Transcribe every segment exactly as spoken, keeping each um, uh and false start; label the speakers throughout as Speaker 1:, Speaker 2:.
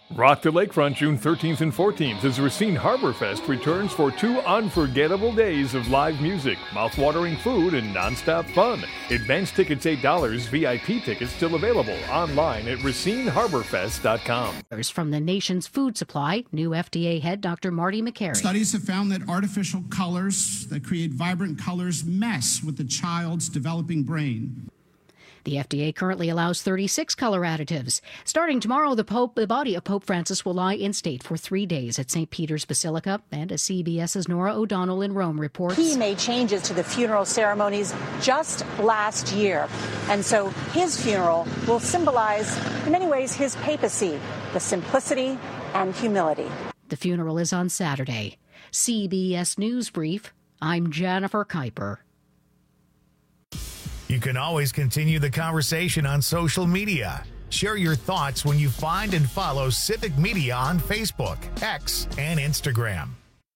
Speaker 1: Rock the Lakefront June thirteenth and fourteenth as Racine Harbor Fest returns for two unforgettable days of live music, mouth-watering food, and nonstop fun. Advance tickets eight dollars, V I P tickets still available online at racine harbor fest dot com.
Speaker 2: From the nation's food supply, new F D A head Doctor Marty McCary.
Speaker 3: Studies have found that artificial colors that create vibrant colors mess with the child's developing brain.
Speaker 2: The F D A currently allows thirty-six color additives. Starting tomorrow, the Pope, the body of Pope Francis will lie in state for three days at Saint Peter's Basilica. And as CBS's Nora O'Donnell in Rome reports,
Speaker 4: he made changes to the funeral ceremonies just last year. And so his funeral will symbolize, in many ways, his papacy, the simplicity and humility.
Speaker 2: The funeral is on Saturday. C B S News Brief, I'm Jennifer Kuiper.
Speaker 5: You can always continue the conversation on social media. Share your thoughts when you find and follow Civic Media on Facebook, X, and Instagram.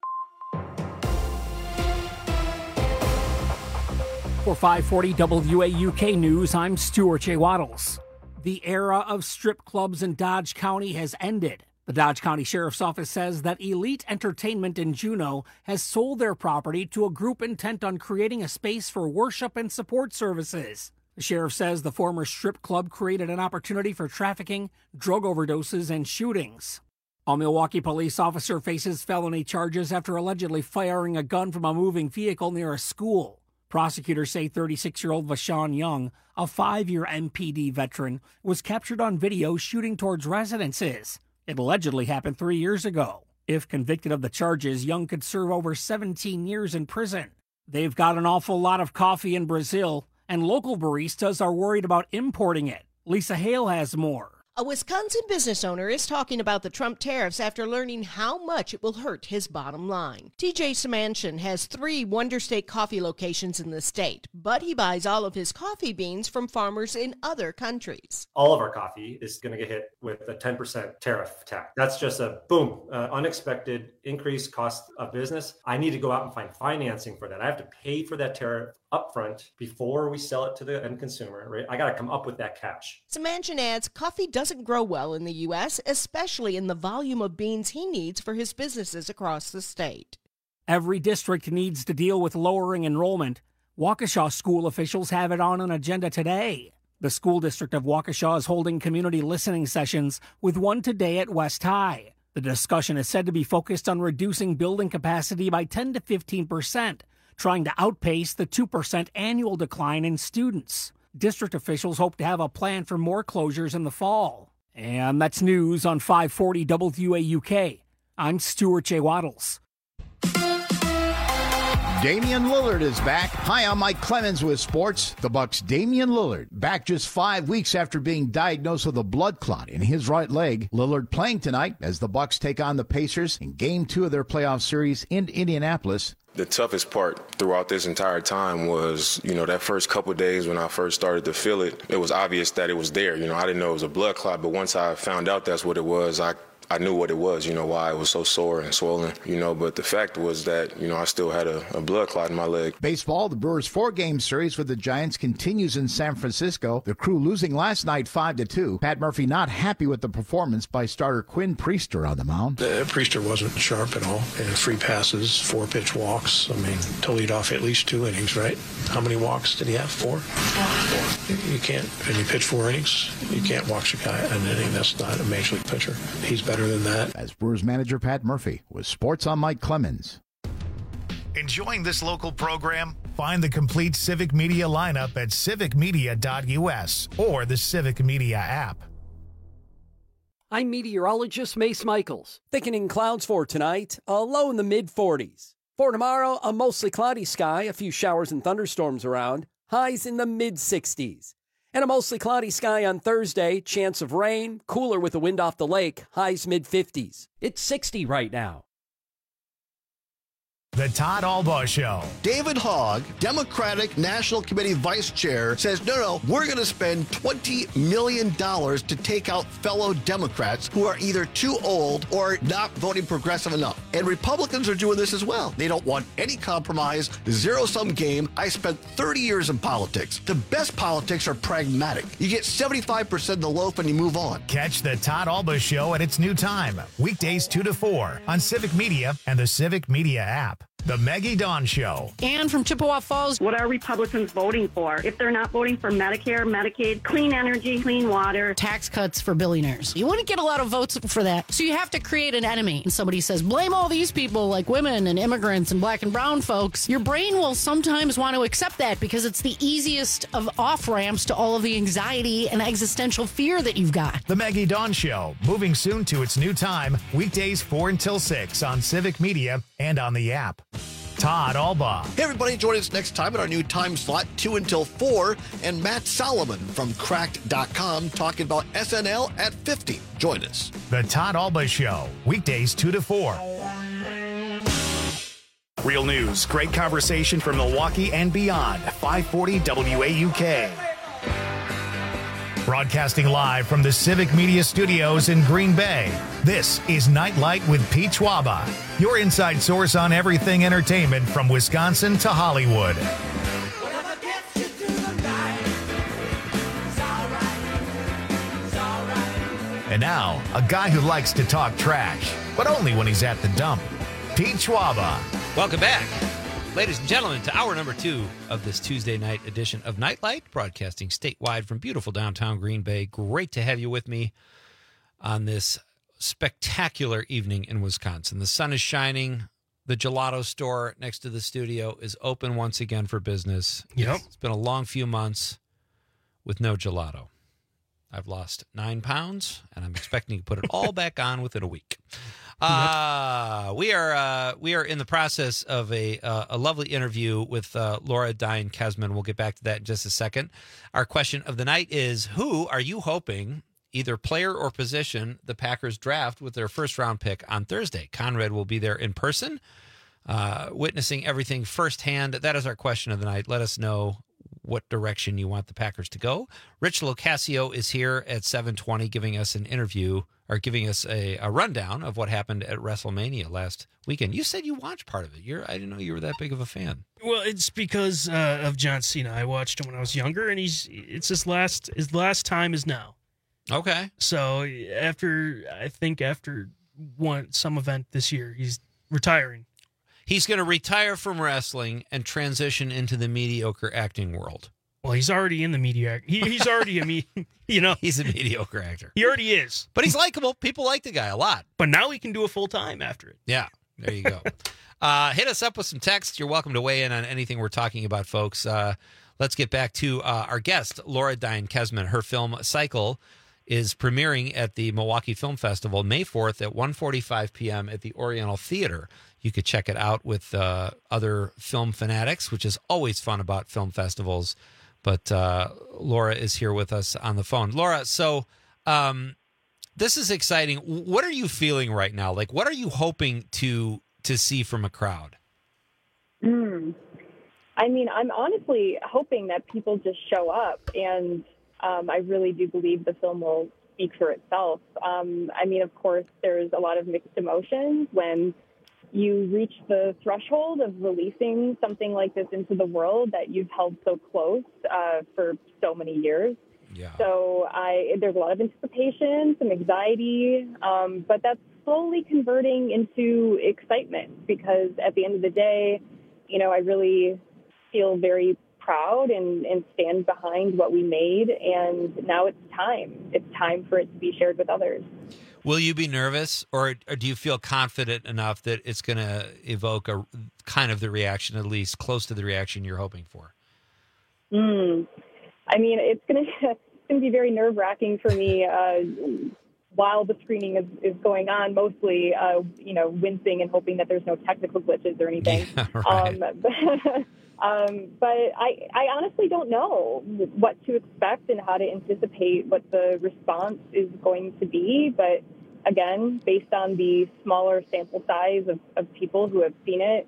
Speaker 6: For five forty W A U K News, I'm Stuart J. Waddles. The era of strip clubs in Dodge County has ended. The Dodge County Sheriff's Office says that Elite Entertainment in Juneau has sold their property to a group intent on creating a space for worship and support services. The sheriff says the former strip club created an opportunity for trafficking, drug overdoses, and shootings. A Milwaukee police officer faces felony charges after allegedly firing a gun from a moving vehicle near a school. Prosecutors say thirty-six-year-old Vashawn Young, a five-year M P D veteran, was captured on video shooting towards residences. It allegedly happened three years ago. If convicted of the charges, Young could serve over seventeen years in prison. They've got an awful lot of coffee in Brazil, and local baristas are worried about importing it. Lisa Hale has more.
Speaker 7: A Wisconsin business owner is talking about the Trump tariffs after learning how much it will hurt his bottom line. T J Samanshin has three Wonder State coffee locations in the state, but he buys all of his coffee beans from farmers in other countries.
Speaker 8: All of our coffee is going to get hit with a ten percent tariff tax. That's just a boom, uh, unexpected increased cost of business. I need to go out and find financing for that. I have to pay for that tariff upfront before we sell it to the end consumer, right? I got to come up with that cash.
Speaker 7: Samanshin adds coffee doesn't grow well in the U S, especially in the volume of beans he needs for his businesses across the state.
Speaker 6: Every district needs to deal with lowering enrollment. Waukesha school officials have it on an agenda today. The school district of Waukesha is holding community listening sessions, with one today at West High. The discussion is said to be focused on reducing building capacity by ten to fifteen percent, trying to outpace the two percent annual decline in students. District officials hope to have a plan for more closures in the fall. And that's news on five forty W A U K. I'm Stuart J. Waddles.
Speaker 9: Damian Lillard is back. Hi, I'm Mike Clemens with sports. The Bucks' Damian Lillard back just five weeks after being diagnosed with a blood clot in his right leg. Lillard playing tonight as the Bucks take on the Pacers in Game Two of their playoff series in Indianapolis.
Speaker 10: The toughest part throughout this entire time was, you know, that first couple of days when I first started to feel it. It was obvious that it was there. You know, I didn't know it was a blood clot, but once I found out that's what it was, I I knew what it was, you know, why it was so sore and swollen, you know, but the fact was that, you know, I still had a, a blood clot in my leg.
Speaker 9: Baseball, the Brewers' four-game series with the Giants continues in San Francisco. The Crew losing last night five to two. Pat Murphy not happy with the performance by starter Quinn Priester on the mound.
Speaker 11: Uh, Priester wasn't sharp at all. And three passes, four pitch walks. I mean, to lead off at least two innings, right? How many walks did he have? Four? Four. You can't, and you pitch four innings, you can't walk a guy an inning. That's not a major league pitcher. He's better than that.
Speaker 9: As Brewers manager Pat Murphy with Sports on Mike Clemens.
Speaker 5: Enjoying this local program? Find the complete Civic Media lineup at civic media dot u s or the Civic Media app.
Speaker 12: I'm meteorologist Mace Michaels. Thickening clouds for tonight, a low in the mid forties. For tomorrow, a mostly cloudy sky, a few showers and thunderstorms around, highs in the mid sixties. And a mostly cloudy sky on Thursday, chance of rain, cooler with the wind off the lake, highs mid fifties. It's sixty right now.
Speaker 5: The Todd Albaugh Show.
Speaker 13: David Hogg, Democratic National Committee Vice Chair, says, no, no, we're going to spend twenty million dollars to take out fellow Democrats who are either too old or not voting progressive enough. And Republicans are doing this as well. They don't want any compromise, zero-sum game. I spent thirty years in politics. The best politics are pragmatic. You get seventy-five percent of the loaf and you move on.
Speaker 5: Catch the Todd Albaugh Show at its new time, weekdays two to four on Civic Media and the Civic Media app. The Maggie Dawn Show.
Speaker 14: Ann from Chippewa Falls. What are Republicans voting for? If they're not voting for Medicare, Medicaid, clean energy, clean water,
Speaker 2: tax cuts for billionaires, you wouldn't get a lot of votes for that. So you have to create an enemy. And somebody says, blame all these people like women and immigrants and black and brown folks. Your brain will sometimes want to accept that because it's the easiest of off-ramps to all of the anxiety and existential fear that you've got.
Speaker 5: The Maggie Dawn Show, moving soon to its new time, weekdays four until six on Civic Media and on the app. Todd Albaugh.
Speaker 13: Hey, everybody, join us next time at our new time slot, two until four, and Matt Solomon from cracked dot com talking about S N L at fifty. Join us.
Speaker 5: The Todd Albaugh Show, weekdays two to four. Real news, great conversation from Milwaukee and beyond. five forty W A U K. Broadcasting live from the Civic Media Studios in Green Bay, this is Nightlight with Pete Schwaba, your inside source on everything entertainment from Wisconsin to Hollywood. And now, a guy who likes to talk trash, but only when he's at the dump, Pete Schwaba.
Speaker 15: Welcome back, ladies and gentlemen, to hour number two of this Tuesday night edition of Nightlight, broadcasting statewide from beautiful downtown Green Bay. Great to have you with me on this spectacular evening in Wisconsin. The sun is shining. The gelato store next to the studio is open once again for business.
Speaker 16: Yep.
Speaker 15: It's, it's been a long few months with no gelato. I've lost nine pounds, and I'm expecting to put it all back on within a week. Uh, we are uh, we are in the process of a uh, a lovely interview with uh, Laura Diane Kesman. We'll get back to that in just a second. Our question of the night is, who are you hoping, either player or position, the Packers draft with their first round pick on Thursday? Conrad will be there in person, uh, witnessing everything firsthand. That is our question of the night. Let us know what direction you want the Packers to go. Rich Locascio is here at seven twenty giving us an interview, or giving us a, a rundown of what happened at WrestleMania last weekend. You said you watched part of it. You're, I didn't know you were that big of a fan.
Speaker 16: Well, it's because uh, of John Cena. I watched him when I was younger, and he's it's his last his last time is now.
Speaker 15: Okay.
Speaker 16: So after, I think after one some event this year, he's retiring.
Speaker 15: He's going to retire from wrestling and transition into the mediocre acting world.
Speaker 16: Well, he's already in the media. He, he's already a me. You know,
Speaker 15: he's a mediocre actor.
Speaker 16: He already is,
Speaker 15: but he's likable. People like the guy a lot.
Speaker 16: But now he can do a full time after it.
Speaker 15: Yeah, there you go. uh, hit us up with some text. You're welcome to weigh in on anything we're talking about, folks. Uh, let's get back to uh, our guest, Laura Diane Kesman. Her film Cycle is premiering at the Milwaukee Film Festival May fourth at one forty-five p.m. at the Oriental Theater. You could check it out with uh, other film fanatics, which is always fun about film festivals. But uh, Laura is here with us on the phone. Laura, so um, this is exciting. What are you feeling right now? Like, what are you hoping to to see from a crowd?
Speaker 17: Mm. I mean, I'm honestly hoping that people just show up, and um, I really do believe the film will speak for itself. Um, I mean, of course, there's a lot of mixed emotions when you reach the threshold of releasing something like this into the world that you've held so close uh, for so many years.
Speaker 15: Yeah.
Speaker 17: So I, there's a lot of anticipation, some anxiety, um, but that's slowly converting into excitement because at the end of the day, you know, I really feel very proud and, and stand behind what we made. And now it's time. It's time for it to be shared with others.
Speaker 15: Will you be nervous, or, or do you feel confident enough that it's going to evoke a kind of the reaction, at least close to the reaction you're hoping for?
Speaker 17: Mm. I mean, it's going to it's going to be very nerve-wracking for me uh, while the screening is, is going on, mostly, uh, you know, wincing and hoping that there's no technical glitches or anything.
Speaker 15: Yeah, right.
Speaker 17: um, but, um, but I, I honestly don't know what to expect and how to anticipate what the response is going to be. But again, based on the smaller sample size of, of people who have seen it,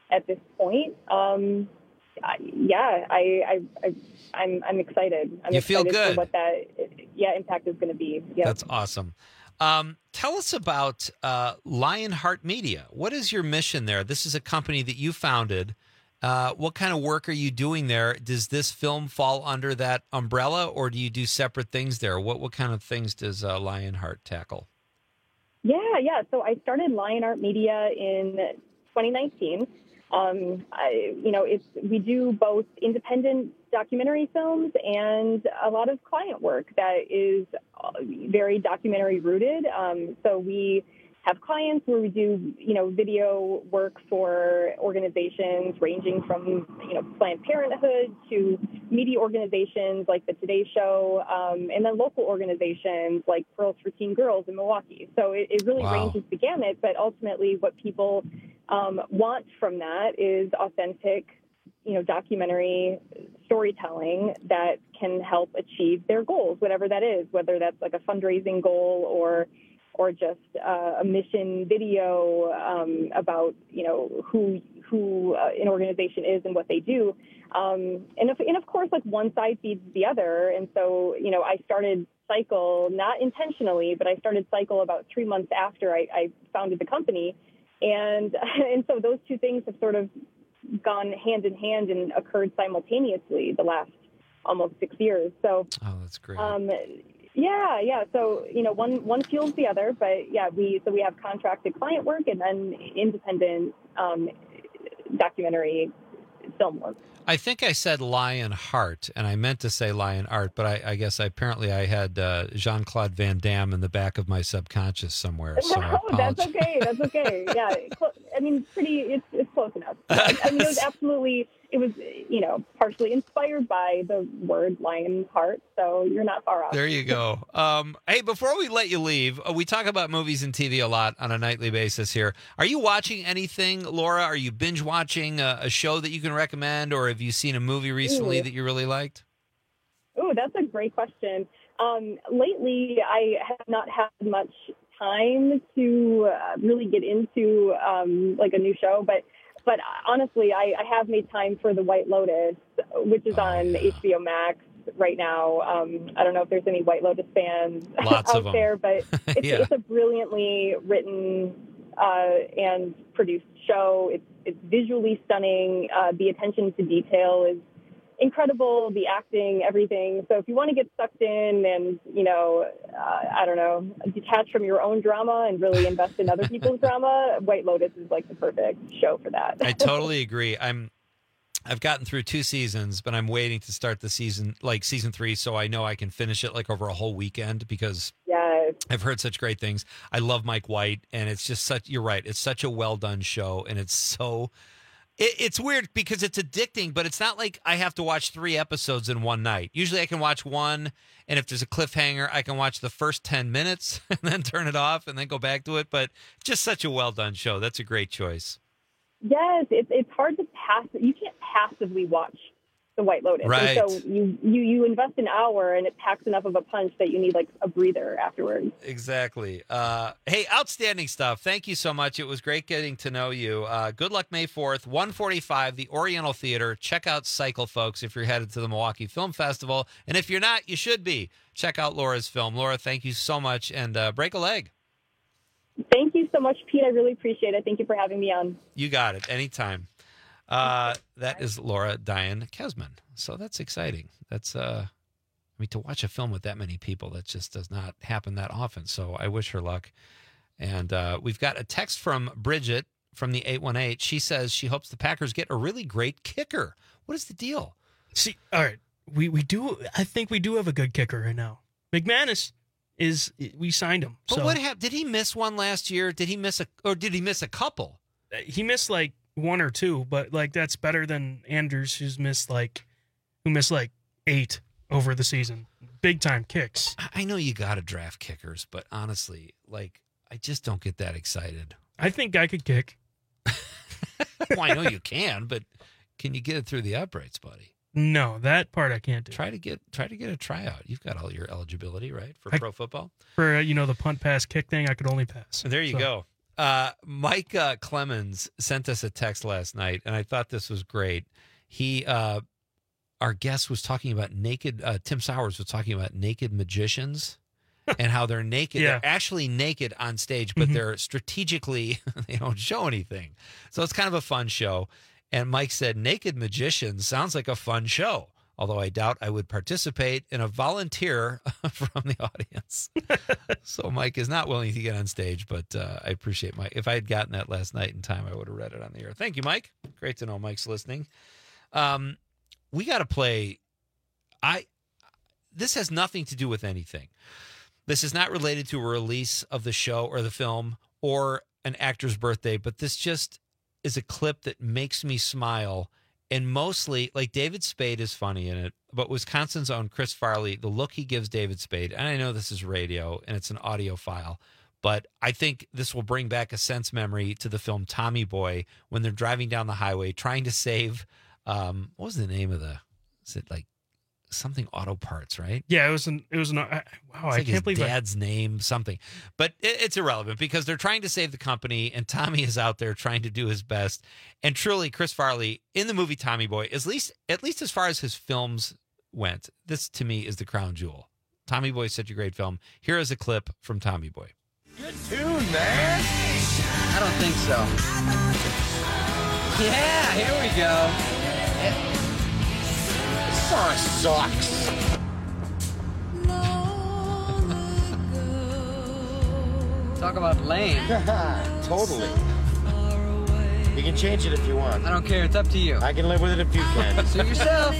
Speaker 17: at this point. Um, I, yeah, I, I, I, I'm, I'm excited. I'm
Speaker 15: You
Speaker 17: excited
Speaker 15: feel good.
Speaker 17: for what that, yeah, impact is going to be. Yeah.
Speaker 15: That's awesome. Um, tell us about uh, Lionheart Media. What is your mission there? This is a company that you founded. Uh, what kind of work are you doing there? Does this film fall under that umbrella, or do you do separate things there? What what kind of things does uh, Lionheart tackle?
Speaker 17: Yeah, yeah. So I started Lionheart Media in twenty nineteen. Um, I, you know, it's we do both independent documentary films and a lot of client work that is very documentary rooted. Um, so we have clients where we do, you know, video work for organizations ranging from, you know, Planned Parenthood to media organizations like the Today Show, um, and then local organizations like Pearls for Teen Girls in Milwaukee. So it, it really
Speaker 18: Wow.
Speaker 17: ranges the gamut, but ultimately what people um, want from that is authentic, you know, documentary storytelling that can help achieve their goals, whatever that is, whether that's like a fundraising goal or or just uh, a mission video um, about, you know, who who uh, an organization is and what they do. Um, and, if, and of course, like one side feeds the other. And so, you know, I started Cycle, not intentionally, but I started Cycle about three months after I, I founded the company. And and so those two things have sort of gone hand in hand and occurred simultaneously the last almost six years. So,
Speaker 15: oh, that's great.
Speaker 17: Um, yeah, yeah. So, you know, one, one fuels the other, but yeah, we, so we have contracted client work and then independent um, documentary film work.
Speaker 15: I think I said Lionheart, and I meant to say Lion Art, but I, I guess I, apparently I had uh, Jean-Claude Van Damme in the back of my subconscious somewhere. So I
Speaker 17: No, that's okay. That's okay. Yeah. Cl- I mean, pretty, it's, it's close enough. I mean, it was absolutely, it was, you know, partially inspired by the word Lionheart. So you're not far off.
Speaker 15: There you go. Um, hey, before we let you leave, uh, we talk about movies and T V a lot on a nightly basis here. Are you watching anything, Laura? Are you binge watching a, a show that you can recommend, or have you seen a movie recently
Speaker 17: Ooh.
Speaker 15: that you really liked?
Speaker 17: Oh, that's a great question. Um, lately, I have not had much time to uh, really get into um, like a new show, but but honestly, I, I have made time for The White Lotus, which is on H B O Max right now. Um, I don't know if there's any White Lotus fans
Speaker 15: Lots
Speaker 17: out
Speaker 15: of 'em.
Speaker 17: there, but it's,
Speaker 15: Yeah.
Speaker 17: it's a brilliantly written uh, and produced show. It's it's visually stunning. Uh, the attention to detail is incredible, the acting, everything. So if you want to get sucked in and, you know, uh, I don't know, detach from your own drama and really invest in other people's drama, White Lotus is like the perfect show for that.
Speaker 15: I totally agree. I'm I've gotten through two seasons, but I'm waiting to start the season, like season three, so I know I can finish it like over a whole weekend because
Speaker 17: yes.
Speaker 15: I've heard such great things. I love Mike White, and it's just such, you're right, it's such a well done show, and it's so It, it's weird because it's addicting, but it's not like I have to watch three episodes in one night. Usually I can watch one, and if there's a cliffhanger, I can watch the first ten minutes and then turn it off and then go back to it. But just such a well-done show. That's a great choice.
Speaker 17: Yes, it's it's hard to pass. You can't passively watch The White Lotus.
Speaker 15: Right.
Speaker 17: And so you, you, you invest an hour, and it packs enough of a punch that you need like a breather afterwards.
Speaker 15: Exactly. Uh, hey, outstanding stuff. Thank you so much. It was great getting to know you. Uh, good luck May fourth, one forty-five, the Oriental Theater. Check out Cycle, folks, if you're headed to the Milwaukee Film Festival. And if you're not, you should be. Check out Laura's film. Laura, thank you so much, and uh, break a leg.
Speaker 17: Thank you so much, Pete. I really appreciate it. Thank you for having me on.
Speaker 15: You got it. Anytime. Uh, that is Laura Diane Kesman. So that's exciting. That's, uh, I mean, to watch a film with that many people, that just does not happen that often. So I wish her luck. And uh, we've got a text from Bridget from the eight one eight. She says she hopes the Packers get a really great kicker. What is the deal?
Speaker 16: See, all right, we, we do, I think we do have a good kicker right now. McManus is, we signed him.
Speaker 15: But
Speaker 16: so.
Speaker 15: what happened? Did he miss one last year? Did he miss a, or did he miss a couple?
Speaker 16: He missed like one or two, but like that's better than Anders, who's missed like, who missed like eight over the season. Big time kicks.
Speaker 15: I know you got to draft kickers, but honestly, like, I just don't get that excited.
Speaker 16: I think I could kick.
Speaker 15: Well, I know you can, but can you get it through the uprights, buddy?
Speaker 16: No, that part I can't do.
Speaker 15: Try to get try to get a tryout. You've got all your eligibility, right, for
Speaker 16: I,
Speaker 15: pro football?
Speaker 16: For, uh, you know, the punt, pass, kick thing, I could only pass.
Speaker 15: There you
Speaker 16: so.
Speaker 15: go. Uh, Mike uh, Clemens sent us a text last night, and I thought this was great. He, uh, our guest was talking about naked, uh, Tim Sowers was talking about naked magicians and how they're naked.
Speaker 16: Yeah.
Speaker 15: They're actually naked on stage, but
Speaker 16: Mhm.
Speaker 15: they're strategically, they don't show anything. So it's kind of a fun show. And Mike said, naked magicians sounds like a fun show. Although I doubt I would participate in a volunteer from the audience. So Mike is not willing to get on stage, but uh, I appreciate Mike. If I had gotten that last night in time, I would have read it on the air. Thank you, Mike. Great to know Mike's listening. Um, we got to play. I. This has nothing to do with anything. This is not related to a release of the show or the film or an actor's birthday, but this just is a clip that makes me smile. And mostly, like, David Spade is funny in it, but Wisconsin's own Chris Farley, the look he gives David Spade, and I know this is radio and it's an audio file, but I think this will bring back a sense memory to the film Tommy Boy when they're driving down the highway trying to save, um, what was the name of the, is it like something auto parts, right?
Speaker 16: Yeah, it was an, it was an, I, wow,
Speaker 15: It's
Speaker 16: I
Speaker 15: like
Speaker 16: can't
Speaker 15: his
Speaker 16: believe
Speaker 15: dad's name, something. But it, it's irrelevant because they're trying to save the company, and Tommy is out there trying to do his best. And truly, Chris Farley in the movie Tommy Boy, at least at least as far as his films went, this to me is the crown jewel. Tommy Boy is such a great film. Here is a clip from Tommy Boy.
Speaker 18: Good tune, man. I don't think so. Yeah, here we go. This song sucks. Talk about lame. Totally. You can change it if you want. I don't care. It's up to you. I can live with it if you can. Suit yourself.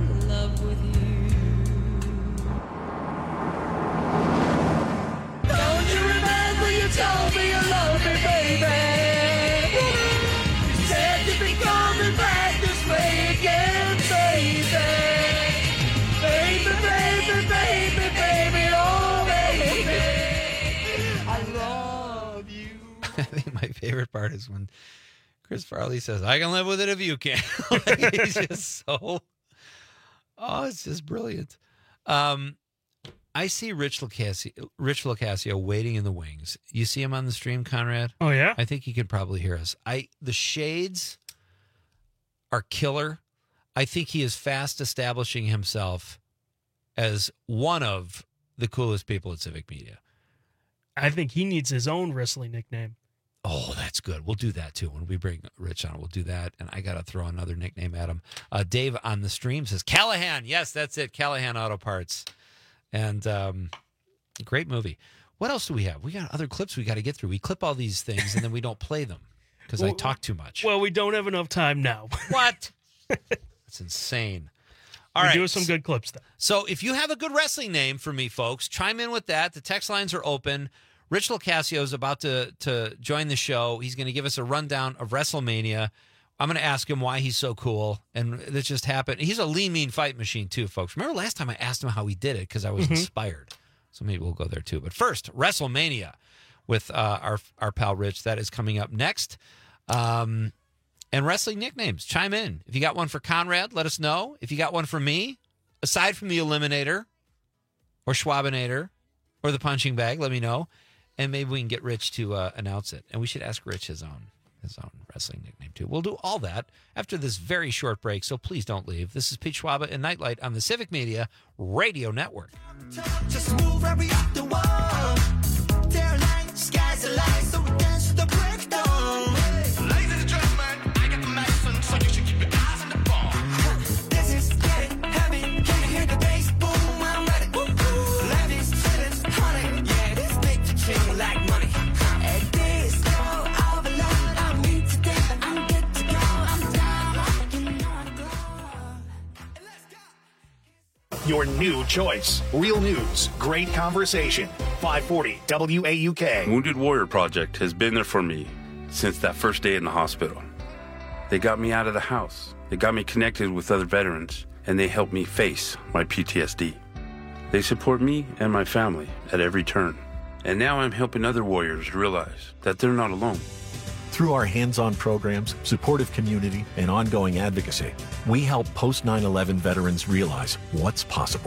Speaker 19: Don't you remember you told me you love me, baby? You said you'd be coming back this way again, baby. Baby, baby, baby, baby, oh, baby. I love you.
Speaker 15: I think my favorite part is when Chris Farley says, I can live with it if you can. Like, he's just so, oh, it's just brilliant. Um, I see Rich Locascio, Rich Locascio waiting in the wings. You see him on the stream, Conrad?
Speaker 16: Oh, yeah?
Speaker 15: I think he could probably hear us. I The shades are killer. I think he is fast establishing himself as one of the coolest people at Civic Media.
Speaker 16: I think he needs his own wrestling nickname.
Speaker 15: Oh, that's good. We'll do that too. When we bring Rich on, we'll do that. And I got to throw another nickname at him. Uh, Dave on the stream says, Callahan. Yes, that's it. Callahan Auto Parts. And um, great movie. What else do we have? We got other clips we got to get through. We clip all these things and then we don't play them because
Speaker 16: well,
Speaker 15: I talk too much.
Speaker 16: Well, we don't have enough time now.
Speaker 15: What? That's insane. All
Speaker 16: We're
Speaker 15: right.
Speaker 16: doing some good clips, though.
Speaker 15: So if you have a good wrestling name for me, folks, chime in with that. The text lines are open. Rich Locascio is about to, to join the show. He's going to give us a rundown of WrestleMania. I'm going to ask him why he's so cool. And this just happened. He's a lean, mean fight machine, too, folks. Remember last time I asked him how he did it because I was
Speaker 16: Mm-hmm.
Speaker 15: inspired. So maybe we'll go there, too. But first, WrestleMania with uh, our, our pal Rich. That is coming up next. Um, and wrestling nicknames. Chime in. If you got one for Conrad, let us know. If you got one for me, aside from the Eliminator or Schwabinator or the punching bag, let me know. And maybe we can get Rich to uh, announce it. And we should ask Rich his own his own wrestling nickname, too. We'll do all that after this very short break, so please don't leave. This is Pete Schwaba and Nightlight on the Civic Media Radio Network.
Speaker 19: Just move right up the wall. They're like skies the light, so we dance to the break of dawn. Ladies and gentlemen, I got the medicine, so you should keep your eyes on the ball. This is getting heavy. Can you hear the bass? Boom, I'm ready. Woo, woo. Life is sitting, honey. Yeah, this make the chill like money. And this go all alone. I need to dance. I'm good to go. I'm down. You know I'm glow.
Speaker 5: Your new choice. Real news, great conversation. five forty W A U K.
Speaker 20: Wounded Warrior Project has been there for me since that first day in the hospital. They got me out of the house. They got me connected with other veterans, and they helped me face my P T S D. They support me and my family at every turn. And now I'm helping other warriors realize that they're not alone.
Speaker 21: Through our hands-on programs, supportive community, and ongoing advocacy, we help post nine eleven veterans realize what's possible.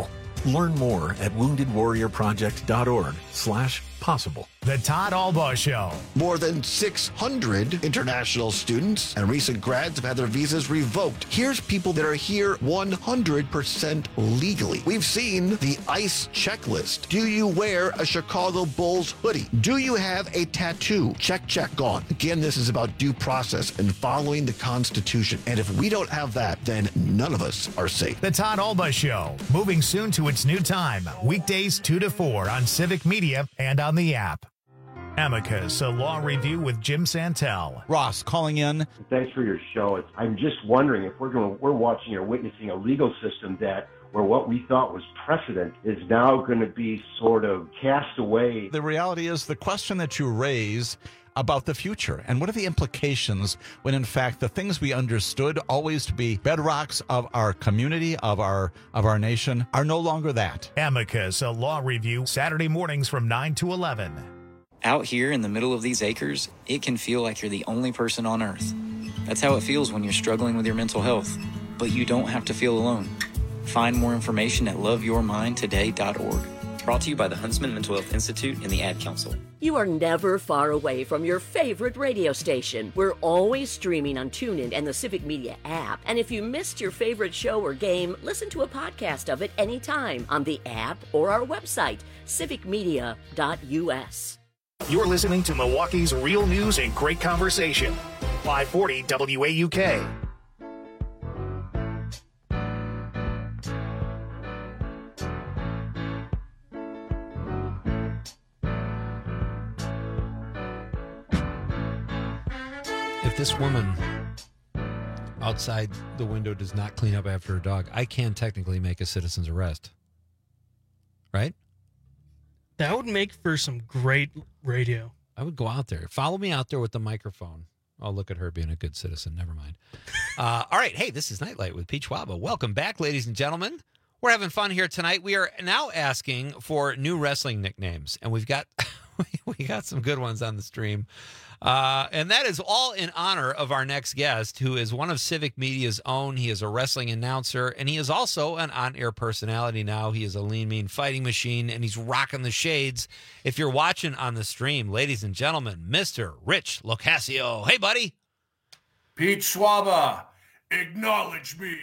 Speaker 21: Learn more at wounded warrior project dot org slash possible.
Speaker 5: The Todd Albaugh Show.
Speaker 13: More than six hundred international students and recent grads have had their visas revoked. Here's people that are here one hundred percent legally. We've seen the ICE checklist. Do you wear a Chicago Bulls hoodie? Do you have a tattoo? Check, check, gone. Again, this is about due process and following the Constitution. And if we don't have that, then none of us are safe.
Speaker 5: The Todd Albaugh Show, moving soon to its new time. Weekdays two to four on Civic Media and on the app. Amicus, a law review with Jim Santel.
Speaker 1: Ross calling in.
Speaker 22: Thanks for your show. It's, I'm just wondering if we're going, we're watching or witnessing a legal system that where what we thought was precedent is now going to be sort of cast away.
Speaker 1: The reality is the question that you raise about the future and what are the implications when in fact the things we understood always to be bedrocks of our community, of our of our nation, are no longer that.
Speaker 5: Amicus, a law review, Saturday mornings from nine to eleven.
Speaker 23: Out here in the middle of these acres, it can feel like you're the only person on earth. That's how it feels when you're struggling with your mental health. But you don't have to feel alone. Find more information at love your mind today dot org. Brought to you by the Huntsman Mental Health Institute and the Ad Council.
Speaker 24: You are never far away from your favorite radio station. We're always streaming on TuneIn and the Civic Media app. And if you missed your favorite show or game, listen to a podcast of it anytime on the app or our website, civic media dot u s.
Speaker 5: You're listening to Milwaukee's real news and great conversation. five forty W A U K.
Speaker 15: If this woman outside the window does not clean up after her dog, I can technically make a citizen's arrest. Right?
Speaker 16: That would make for some great radio.
Speaker 15: I would go out there. Follow me out there with the microphone. Oh, look at her being a good citizen. Never mind. Uh, all right. Hey, this is Nightlight with Pete Schwaba. Welcome back, ladies and gentlemen. We're having fun here tonight. We are now asking for new wrestling nicknames, and we've got we got some good ones on the stream. Uh, and that is all in honor of our next guest, who is one of Civic Media's own. He is a wrestling announcer, and he is also an on-air personality now. He is a lean, mean fighting machine, and he's rocking the shades. If you're watching on the stream, ladies and gentlemen, Mister Rich Locascio. Hey, buddy.
Speaker 25: Pete Schwaba, acknowledge me.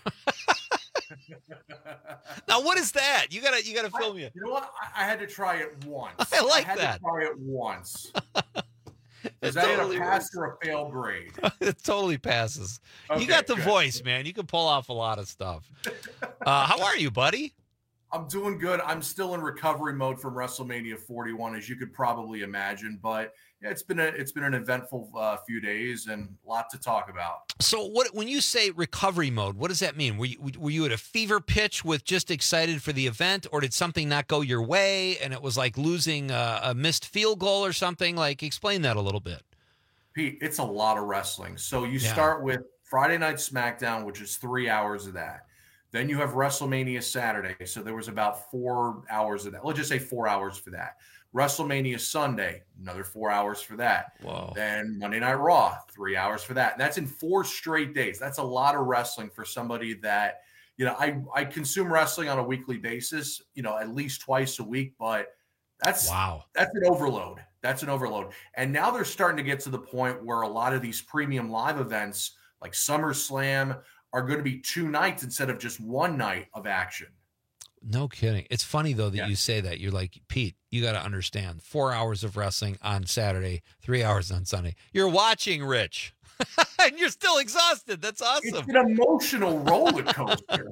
Speaker 15: Now, what is that? You gotta, you gotta film
Speaker 25: I,
Speaker 15: it.
Speaker 25: You know what? I, I had to try it once.
Speaker 15: I like
Speaker 25: I had
Speaker 15: that.
Speaker 25: To try it once. Is
Speaker 15: It
Speaker 25: that
Speaker 15: totally
Speaker 25: a pass
Speaker 15: works.
Speaker 25: or a fail grade?
Speaker 15: It totally passes.
Speaker 25: Okay,
Speaker 15: you got the
Speaker 25: good.
Speaker 15: voice, man. You can pull off a lot of stuff. Uh, how are you, buddy?
Speaker 25: I'm doing good. I'm still in recovery mode from WrestleMania forty-one, as you could probably imagine. But yeah, it's been a it's been an eventful uh, few days and a lot to talk about.
Speaker 15: So, what when you say recovery mode, what does that mean? Were you were you at a fever pitch with just excited for the event, or did something not go your way and it was like losing a, a missed field goal or something? Like, explain that a little bit.
Speaker 25: Pete, it's a lot of wrestling. So you
Speaker 15: Yeah.
Speaker 25: start with Friday Night SmackDown, which is three hours of that. Then you have WrestleMania Saturday. So there was about four hours of that. Let's just say four hours for that. WrestleMania Sunday, another four hours for that.
Speaker 15: Whoa.
Speaker 25: Then Monday Night Raw, three hours for that. And that's in four straight days. That's a lot of wrestling for somebody that, you know, I, I consume wrestling on a weekly basis, you know, at least twice a week, but that's
Speaker 15: wow.
Speaker 25: That's an overload. That's an overload. And now they're starting to get to the point where a lot of these premium live events like SummerSlam are going to be two nights instead of just one night of action.
Speaker 15: No kidding. It's funny, though, that
Speaker 25: Yeah.
Speaker 15: you say that. You're like, Pete, you got to understand. Four hours of wrestling on Saturday, three hours on Sunday. You're watching, Rich, and you're still exhausted. That's awesome.
Speaker 25: It's an emotional roller coaster.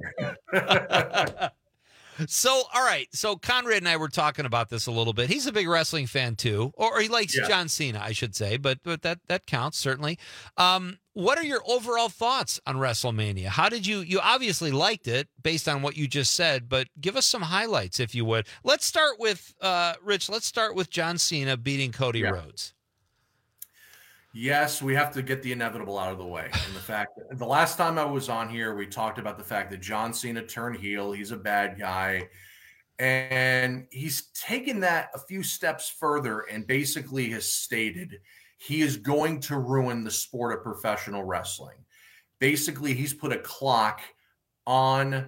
Speaker 15: So, all right. So Conrad and I were talking about this a little bit. He's a big wrestling fan too, or, or he likes
Speaker 25: Yeah.
Speaker 15: John Cena, I should say, but but that that counts certainly. Um, what are your overall thoughts on WrestleMania? How did you you obviously liked it based on what you just said, but give us some highlights if you would. Let's start with uh, Rich. Let's start with John Cena beating Cody
Speaker 25: Yeah.
Speaker 15: Rhodes.
Speaker 25: Yes, we have to get the inevitable out of the way. And the fact that the last time I was on here, we talked about the fact that John Cena turned heel. He's a bad guy. And he's taken that a few steps further and basically has stated he is going to ruin the sport of professional wrestling. Basically, he's put a clock on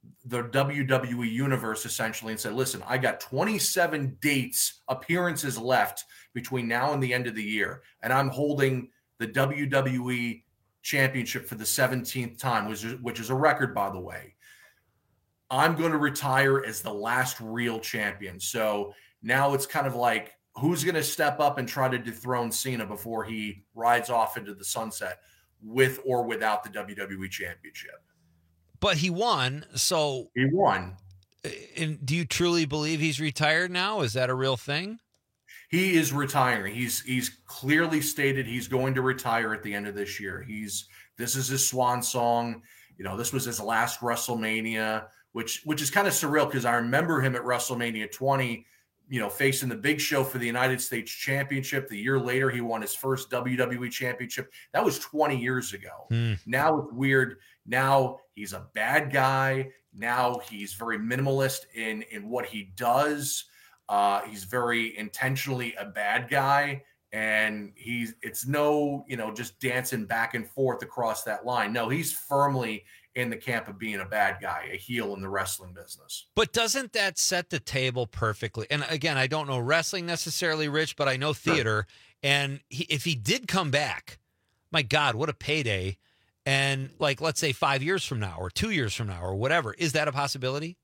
Speaker 25: the W W E universe essentially and said, listen, I got twenty-seven dates, appearances left between now and the end of the year, and I'm holding the W W E championship for the seventeenth time, which is, which is a record, by the way. I'm going to retire as the last real champion. So now it's kind of like, who's going to step up and try to dethrone Cena before he rides off into the sunset with or without the W W E championship?
Speaker 15: But he won, so
Speaker 25: he won.
Speaker 15: And do you truly believe he's retired now? Is that a real thing?
Speaker 25: He is retiring. He's he's clearly stated he's going to retire at the end of this year. He's this is his swan song. You know, this was his last WrestleMania, which which is kind of surreal because I remember him at WrestleMania twenty, you know, facing the Big Show for the United States Championship. The year later, he won his first W W E Championship. That was twenty years ago.
Speaker 15: Hmm.
Speaker 25: Now it's weird. Now he's a bad guy. Now he's very minimalist in in what he does. Uh, he's very intentionally a bad guy, and he's it's no, you know, just dancing back and forth across that line. No, he's firmly in the camp of being a bad guy, a heel in the wrestling business.
Speaker 15: But doesn't that set the table perfectly? And again, I don't know wrestling necessarily, Rich, but I know theater. Sure. And he, if he did come back, my God, what a payday. And like, let's say five years from now or two years from now or whatever, is that a possibility?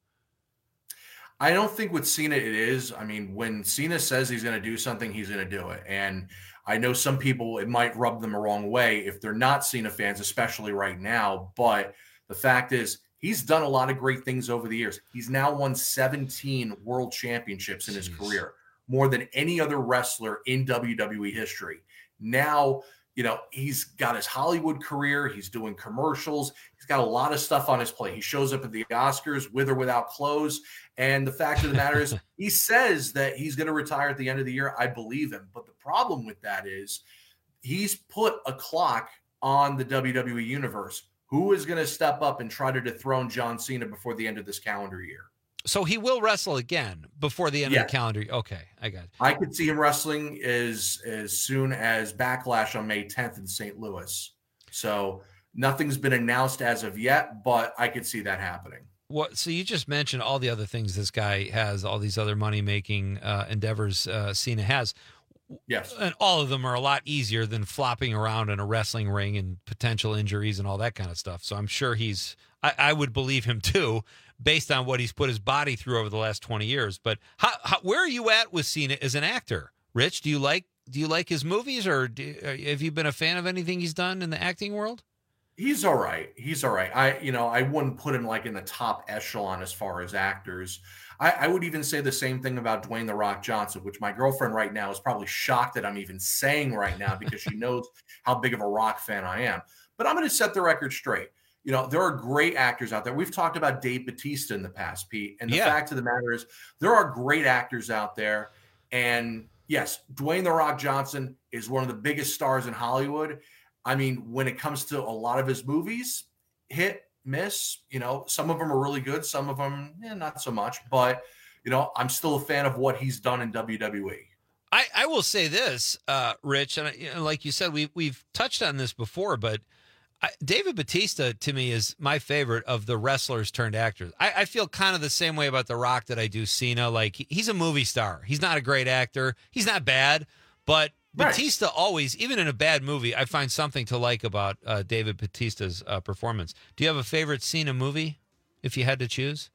Speaker 25: I don't think with Cena it is. I mean, when Cena says he's going to do something, he's going to do it. And I know some people, it might rub them the wrong way if they're not Cena fans, especially right now. But the fact is, he's done a lot of great things over the years. He's now won seventeen world championships in his
Speaker 15: Jeez.
Speaker 25: career, more than any other wrestler in W W E history. Now, you know, he's got his Hollywood career. He's doing commercials. He's got a lot of stuff on his plate. He shows up at the Oscars with or without clothes. And the fact of the matter is, he says that he's going to retire at the end of the year. I believe him. But the problem with that is he's put a clock on the W W E universe. Who is going to step up and try to dethrone John Cena before the end of this calendar year?
Speaker 15: So he will wrestle again before the end
Speaker 25: Yeah.
Speaker 15: of the calendar. Okay, I got it.
Speaker 25: I could see him wrestling as as soon as Backlash on May tenth in Saint Louis. So nothing's been announced as of yet, but I could see that happening.
Speaker 15: What? So you just mentioned all the other things this guy has, all these other money-making uh, endeavors uh, Cena has.
Speaker 25: Yes.
Speaker 15: And all of them are a lot easier than flopping around in a wrestling ring and potential injuries and all that kind of stuff. So I'm sure he's, I, I would believe him too, based on what he's put his body through over the last twenty years. But how, how, where are you at with Cena as an actor? Rich, do you like, do you like his movies, or do, have you been a fan of anything he's done in the acting world?
Speaker 25: He's all right. He's all right. I, you know, I wouldn't put him like in the top echelon as far as actors. I, I would even say the same thing about Dwayne The Rock Johnson, which my girlfriend right now is probably shocked that I'm even saying right now because she knows how big of a Rock fan I am. But I'm going to set the record straight. You know, there are great actors out there. We've talked about Dave Bautista in the past, Pete. And the
Speaker 15: Yeah.
Speaker 25: fact of the matter is there are great actors out there. And yes, Dwayne The Rock Johnson is one of the biggest stars in Hollywood. I mean, when it comes to a lot of his movies, hit, miss, you know, some of them are really good. Some of them, eh, not so much. But, you know, I'm still a fan of what he's done in W W E.
Speaker 15: I, I will say this, uh, Rich, and you know, like you said, we, we've touched on this before, but I, David Bautista, to me, is my favorite of the wrestlers turned actors. I, I feel kind of the same way about The Rock that I do Cena. Like, he, he's a movie star. He's not a great actor. He's not bad, but
Speaker 25: Right.
Speaker 15: Bautista always, even in a bad movie, I find something to like about uh, David Bautista's uh, performance. Do you have a favorite Cena movie, if you had to choose?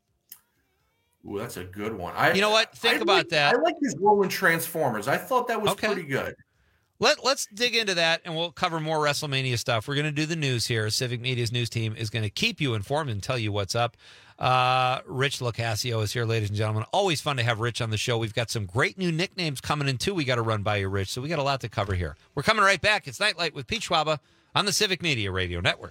Speaker 25: Ooh, that's a good one. I,
Speaker 15: You know what? Think
Speaker 25: I
Speaker 15: about
Speaker 25: like,
Speaker 15: that.
Speaker 25: I like his role in Transformers. I thought that was
Speaker 15: Okay.
Speaker 25: pretty good.
Speaker 15: Let, let's dig into that, and we'll cover more WrestleMania stuff. We're going to do the news here. Civic Media's news team is going to keep you informed and tell you what's up. Uh, Rich Locascio is here, ladies and gentlemen. Always fun to have Rich on the show. We've got some great new nicknames coming in, too. We got to run by you, Rich, so we got a lot to cover here. We're coming right back. It's Nightlight with Pete Schwaba on the Civic Media Radio Network.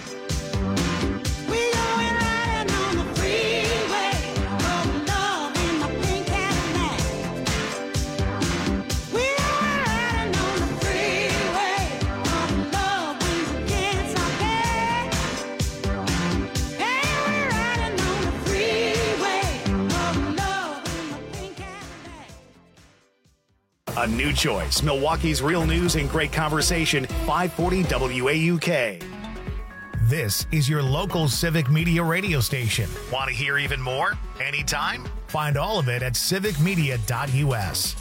Speaker 5: A new choice. Milwaukee's real news and great conversation. five forty W A U K. This is your local Civic Media radio station. Want to hear even more? Anytime? Find all of it at civic media dot u s.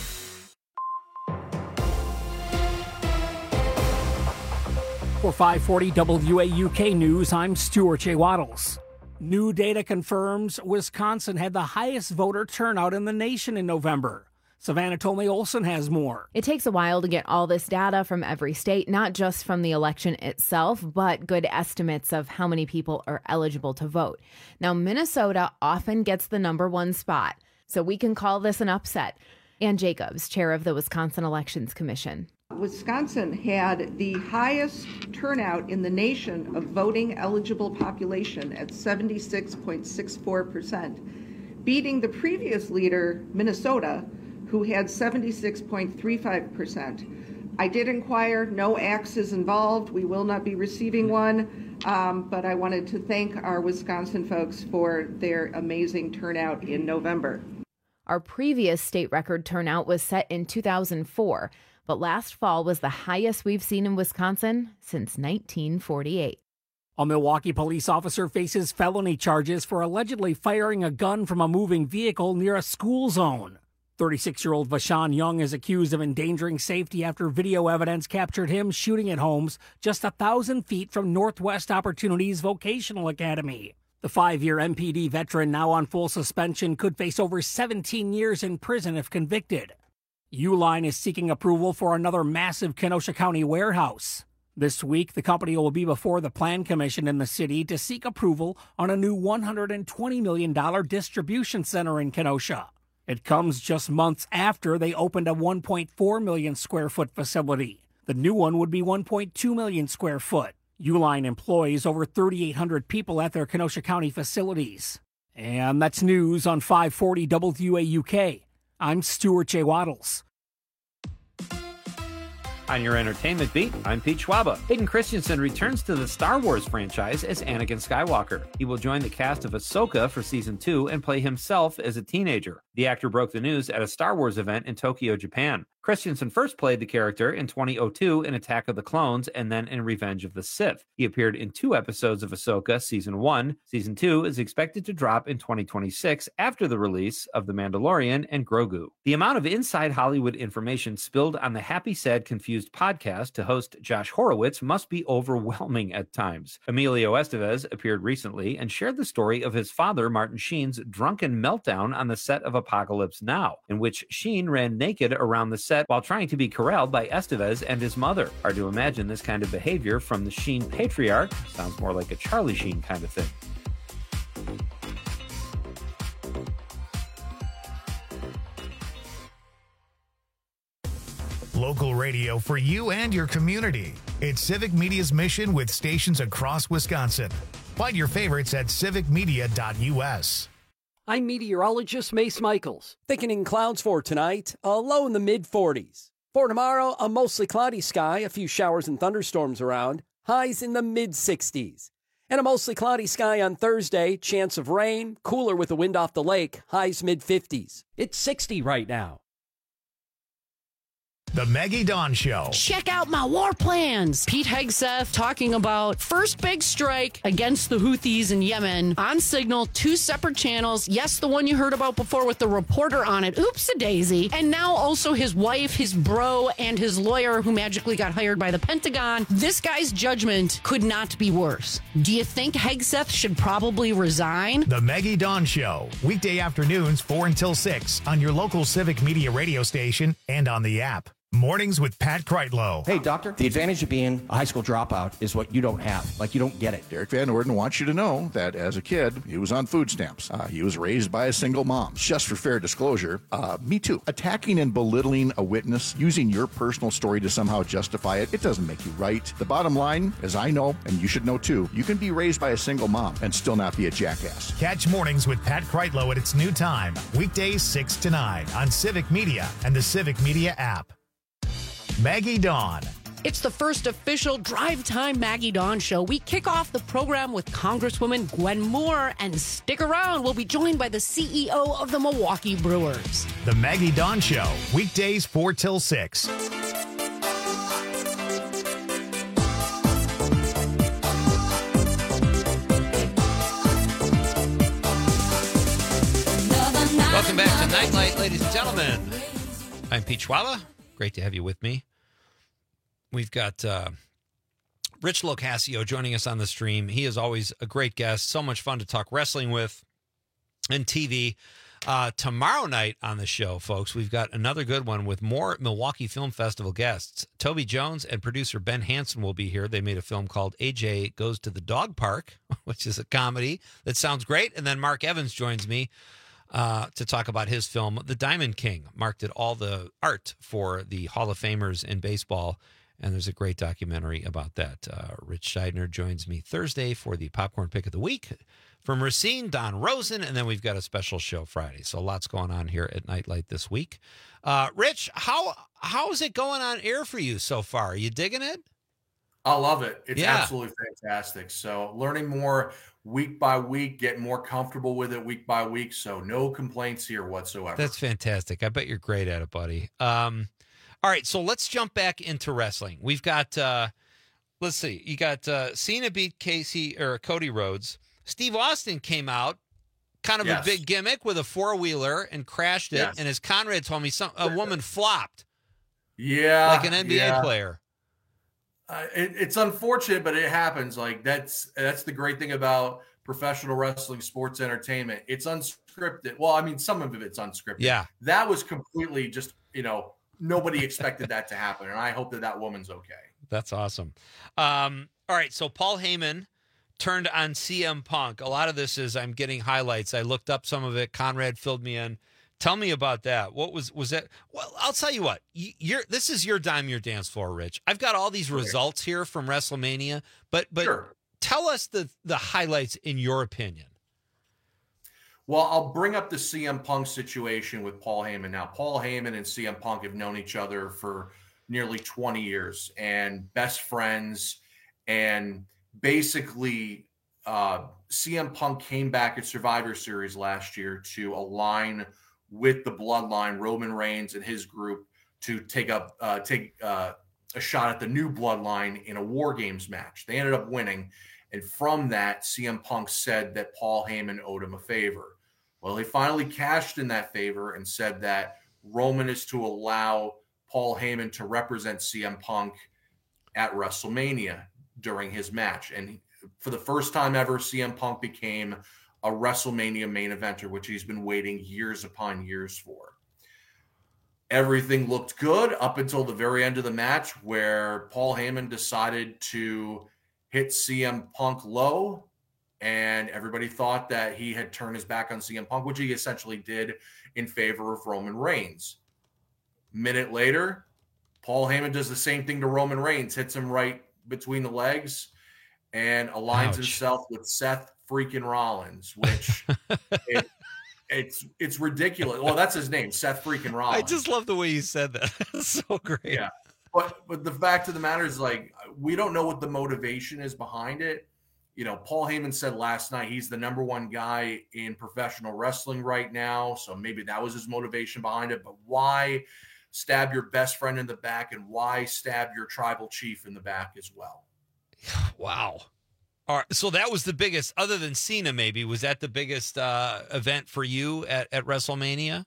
Speaker 3: For five forty W A U K News, I'm Stuart J. Waddles. New data confirms Wisconsin had the highest voter turnout in the nation in November. Savannah Tomei Olson has more.
Speaker 4: It takes a while to get all this data from every state, not just from the election itself, but good estimates of how many people are eligible to vote. Now, Minnesota often gets the number one spot, so we can call this an upset. Ann Jacobs, chair of the Wisconsin Elections Commission.
Speaker 6: Wisconsin had the highest turnout in the nation of voting eligible population at seventy-six point six four percent, beating the previous leader, Minnesota, who had seventy-six point three five percent. I did inquire, no axe is involved. We will not be receiving one, um, but I wanted to thank our Wisconsin folks for their amazing turnout in November.
Speaker 4: Our previous state record turnout was set in two thousand four, but last fall was the highest we've seen in Wisconsin since nineteen forty-eight.
Speaker 3: A Milwaukee police officer faces felony charges for allegedly firing a gun from a moving vehicle near a school zone. thirty-six-year-old Vashawn Young is accused of endangering safety after video evidence captured him shooting at homes just a thousand feet from Northwest Opportunities Vocational Academy. The five-year M P D veteran, now on full suspension, could face over seventeen years in prison if convicted. Uline is seeking approval for another massive Kenosha County warehouse. This week, the company will be before the Plan Commission in the city to seek approval on a new one hundred twenty million dollars distribution center in Kenosha. It comes just months after they opened a one point four million square foot facility. The new one would be one point two million square foot. Uline employs over thirty-eight hundred people at their Kenosha County facilities. And that's news on five forty W A U K. I'm Stuart J. Waddles.
Speaker 15: On your entertainment beat, I'm Pete Schwaba. Hayden Christensen returns to the Star Wars franchise as Anakin Skywalker. He will join the cast of Ahsoka for season two and play himself as a teenager. The actor broke the news at a Star Wars event in Tokyo, Japan. Christensen first played the character in twenty oh two in Attack of the Clones and then in Revenge of the Sith. He appeared in two episodes of Ahsoka Season one. Season two is expected to drop in twenty twenty-six after the release of The Mandalorian and Grogu. The amount of inside Hollywood information spilled on the Happy Sad Confused podcast to host Josh Horowitz must be overwhelming at times. Emilio Estevez appeared recently and shared the story of his father, Martin Sheen's drunken meltdown on the set of Apocalypse Now, in which Sheen ran naked around the set while trying to be corralled by Estevez and his mother. Hard to imagine this kind of behavior from the Sheen patriarch. Sounds more like a Charlie Sheen kind of thing.
Speaker 5: Local radio for you and your community. It's Civic Media's mission with stations across Wisconsin. Find your favorites at civic media dot u s.
Speaker 12: I'm meteorologist Mace Michaels. Thickening clouds for tonight, a low in the mid forties. For tomorrow, a mostly cloudy sky, a few showers and thunderstorms around, highs in the mid sixties. And a mostly cloudy sky on Thursday, chance of rain, cooler with the wind off the lake, highs mid fifties. It's sixty right now.
Speaker 5: The Maggie Dawn Show.
Speaker 7: Check out my war plans. Pete Hegseth talking about first big strike against the Houthis in Yemen on Signal, two separate channels. Yes, the one you heard about before with the reporter on it. Oops-a-daisy. And now also his wife, his bro, and his lawyer who magically got hired by the Pentagon. This guy's judgment could not be worse. Do you think Hegseth should probably resign?
Speaker 5: The Maggie Dawn Show. Weekday afternoons, four until six on your local Civic Media radio station and on the app. Mornings with Pat Kreitlow.
Speaker 8: Hey, doctor, the advantage of being a high school dropout is what you don't have. Like, you don't get it.
Speaker 26: Derek Van Orden wants you to know that as a kid, he was on food stamps. Uh, he was raised by a single mom. Just for fair disclosure, uh, me too. Attacking and belittling a witness, using your personal story to somehow justify it, it doesn't make you right. The bottom line, as I know, and you should know too, you can be raised by a single mom and still not be a jackass.
Speaker 5: Catch Mornings with Pat Kreitlow at its new time, weekdays six to nine on Civic Media and the Civic Media app. Maggie Dawn.
Speaker 7: It's the first official Drive Time Maggie Dawn show. We kick off the program with Congresswoman Gwen Moore, and stick around. We'll be joined by the C E O of the Milwaukee Brewers.
Speaker 5: The Maggie Dawn Show, weekdays four till six.
Speaker 15: ladies and gentlemen. I'm Pete Schwaba. Great to have you with me. We've got uh, Rich Locascio joining us on the stream. He is always a great guest. So much fun to talk wrestling with and T V. Uh, tomorrow night on the show, folks, we've got another good one with more Milwaukee Film Festival guests. Toby Jones and producer Ben Hansen will be here. They made a film called A J Goes to the Dog Park, which is a comedy that sounds great. And then Mark Evans joins me uh, to talk about his film, The Diamond King. Mark did all the art for the Hall of Famers in baseball, and there's a great documentary about that. Uh, Rich Scheidner joins me Thursday for the Popcorn Pick of the Week. From Racine, Don Rosen, and then we've got a special show Friday. So lots going on here at Nightlight this week. Uh, Rich, how how is it going on air for you so far? Are you digging it?
Speaker 25: I love it. It's
Speaker 15: Yeah.
Speaker 25: absolutely fantastic. So learning more week by week, getting more comfortable with it week by week. So no complaints here whatsoever.
Speaker 15: That's fantastic. I bet you're great at it, buddy. Um, all right, so let's jump back into wrestling. We've got, uh, let's see, you got uh, Cena beat Casey or Cody Rhodes. Steve Austin came out, kind of
Speaker 25: Yes.
Speaker 15: a big gimmick with a four-wheeler and crashed it.
Speaker 25: Yes.
Speaker 15: And as Conrad told me, some a woman flopped
Speaker 25: Yeah.
Speaker 15: like an N B A
Speaker 25: yeah.
Speaker 15: player.
Speaker 25: Uh, it, it's unfortunate, but it happens. Like that's that's the great thing about professional wrestling, sports entertainment. It's unscripted. Well, I mean, some of it's unscripted.
Speaker 15: Yeah.
Speaker 25: That was completely just, you know, nobody expected that to happen. And I hope that that woman's okay.
Speaker 15: That's awesome. Um, all right, so Paul Heyman turned on C M Punk. A lot of this is I'm getting highlights. I looked up some of it. Conrad filled me in. Tell me about that. What was was that? Well, I'll tell you what. You- You're this is your dime, your dance floor, Rich. I've got all these results here from WrestleMania, but but
Speaker 25: Sure.
Speaker 15: tell us the the highlights in your opinion.
Speaker 25: Well, I'll bring up the C M Punk situation with Paul Heyman. Now, Paul Heyman and C M Punk have known each other for nearly twenty years and best friends. And basically, uh, C M Punk came back at Survivor Series last year to align with the Bloodline, Roman Reigns and his group, to take up uh, take uh, a shot at the new Bloodline in a War Games match. They ended up winning. And from that, C M Punk said that Paul Heyman owed him a favor. Well, he finally cashed in that favor and said that Roman is to allow Paul Heyman to represent C M Punk at WrestleMania during his match. And for the first time ever, C M Punk became a WrestleMania main eventer, which he's been waiting years upon years for. Everything looked good up until the very end of the match, where Paul Heyman decided to hit C M Punk low, and everybody thought that he had turned his back on C M Punk, which he essentially did in favor of Roman Reigns. Minute later, Paul Heyman does the same thing to Roman Reigns, hits him right between the legs, and aligns
Speaker 15: Ouch.
Speaker 25: himself with Seth freaking Rollins, which it, it's it's ridiculous. Well, that's his name, Seth freaking Rollins.
Speaker 15: I just love the way you said that. It's so great.
Speaker 25: Yeah. But but the fact of the matter is, like, we don't know what the motivation is behind it. You know, Paul Heyman said last night he's the number one guy in professional wrestling right now. So maybe that was his motivation behind it. But why stab your best friend in the back, and why stab your tribal chief in the back as well?
Speaker 15: Wow. All right, so that was the biggest, other than Cena, maybe, was that the biggest uh, event for you at, at WrestleMania?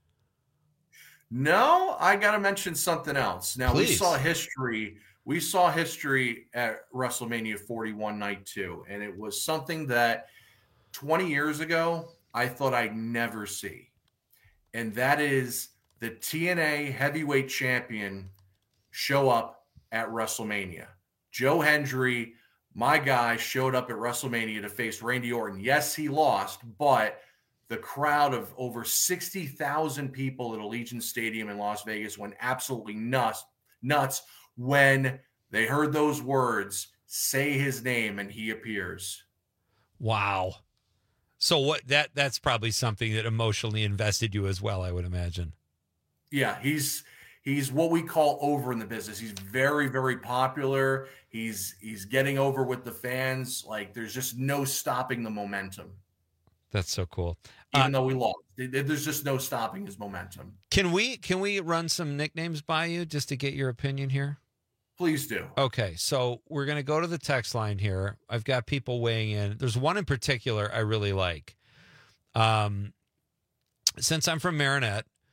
Speaker 25: No, I got to mention something else. Now, we
Speaker 15: Please.
Speaker 25: saw history. We saw history at WrestleMania forty-one night two, and it was something that twenty years ago I thought I'd never see. And that is the T N A heavyweight champion show up at WrestleMania. Joe Hendry, my guy, showed up at WrestleMania to face Randy Orton. Yes, he lost, but the crowd of over sixty thousand people at Allegiant Stadium in Las Vegas went absolutely nuts, nuts when they heard those words, say his name, and he appears.
Speaker 15: Wow. So what that that's probably something that emotionally invested you as well, I would imagine.
Speaker 25: Yeah, he's he's what we call over in the business. He's very, very popular. He's he's getting over with the fans. Like, there's just no stopping the momentum.
Speaker 15: That's so cool.
Speaker 25: Even
Speaker 15: Uh,
Speaker 25: though we lost, there's just no stopping his momentum.
Speaker 15: Can we can we run some nicknames by you just to get your opinion here?
Speaker 25: Please do.
Speaker 15: Okay, so we're going to go to the text line here. I've got people weighing in. There's one in particular I really like. Um, since I'm from Marinette,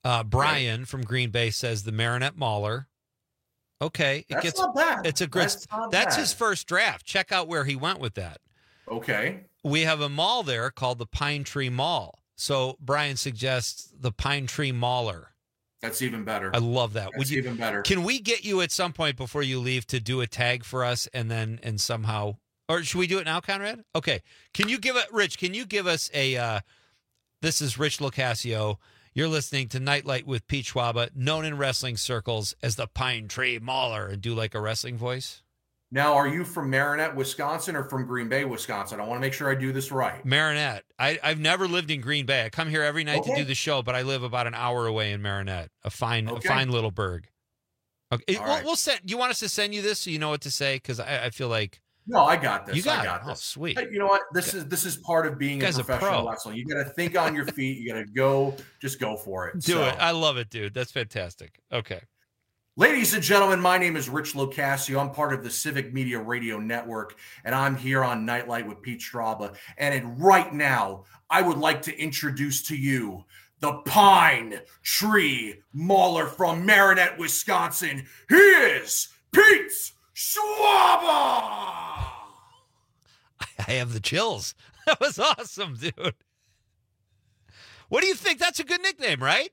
Speaker 15: Uh, Brian from Green Bay says the Marinette Mauler. Okay, it
Speaker 25: That's
Speaker 15: gets
Speaker 25: not bad.
Speaker 15: it's a great.
Speaker 25: That's
Speaker 15: That's,
Speaker 25: not bad.
Speaker 15: his first draft. Check out where he went with that.
Speaker 25: Okay.
Speaker 15: We have a mall there called the Pine Tree Mall. So Brian suggests the Pine Tree Mauler.
Speaker 25: That's even better.
Speaker 15: I love that.
Speaker 25: That's
Speaker 15: Would you,
Speaker 25: even better.
Speaker 15: Can we get you at some point before you leave to do a tag for us, and then and somehow, or should we do it now, Conrad? Okay. Can you give it, Rich? Can you give us a? Uh, this is Rich Locascio. You're listening to Nightlight with Pete Schwaba, known in wrestling circles as the Pine Tree Mauler, and do like a wrestling voice.
Speaker 25: Now, are you from Marinette, Wisconsin, or from Green Bay, Wisconsin? I want to make sure I do this right.
Speaker 15: Marinette. I, I've never lived in Green Bay. I come here every night
Speaker 25: Okay.
Speaker 15: to do the show, but I live about an hour away in Marinette, a fine,
Speaker 25: Okay.
Speaker 15: a fine little burg. Okay,
Speaker 25: All
Speaker 15: we'll,
Speaker 25: right.
Speaker 15: we'll send. You want us to send you this so you know what to say? Because I, I feel like
Speaker 25: No, I got this.
Speaker 15: You got
Speaker 25: I got
Speaker 15: it. Oh,
Speaker 25: this.
Speaker 15: sweet.
Speaker 25: Hey, you know what? This is this is part of being a
Speaker 15: Guy's a
Speaker 25: professional
Speaker 15: pro.
Speaker 25: wrestler. You got to think on your feet. You got to go. Just go for it.
Speaker 15: do
Speaker 25: So,
Speaker 15: it. I love it, dude. That's fantastic. Okay.
Speaker 25: ladies and gentlemen, my name is Rich Locascio. I'm part of the Civic Media Radio Network, and I'm here on Nightlight with Pete Straba. And in- right now, I would like to introduce to you the Pine Tree Mauler from Marinette, Wisconsin. He is Pete Schwaba.
Speaker 15: I have the chills. That was awesome, dude. What do you think? That's a good nickname, right?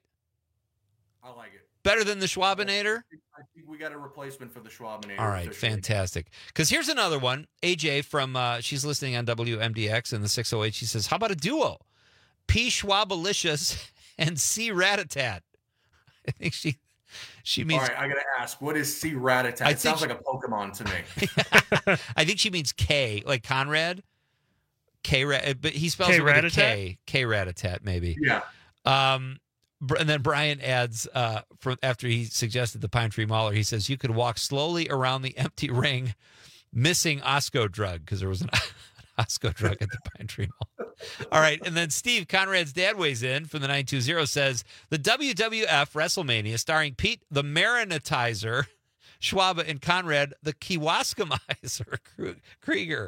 Speaker 25: I like it.
Speaker 15: Better than the Schwabinator?
Speaker 25: I think we got a replacement for the Schwabinator.
Speaker 15: All right,
Speaker 25: officially.
Speaker 15: fantastic. Because here's another one. A J from, uh, she's listening on W M D X in the six oh eight. She says, how about a duo? P. Schwabalicious and C. Ratatat. I think she she means.
Speaker 25: All right, I got to ask, what is C. Ratatat?
Speaker 15: I
Speaker 25: It sounds
Speaker 15: think
Speaker 25: like a Pokemon to me.
Speaker 15: I think she means K, like Conrad. K, Rat- but he spells
Speaker 16: K
Speaker 15: it with a
Speaker 16: Ratatat?
Speaker 15: K. K. Ratatat, maybe.
Speaker 25: Yeah.
Speaker 15: Um, Br- and then Brian adds, uh, from after he suggested the Pine Tree Mauler, he says you could walk slowly around the empty ring, missing Osco drug because there was an Osco drug at the Pine Tree Mall. All right, and then Steve, Conrad's dad, weighs in from the nine two zero, says the W W F WrestleMania starring Pete the Marinetizer, Schwaba, and Conrad the Kiwaskamizer Krieger.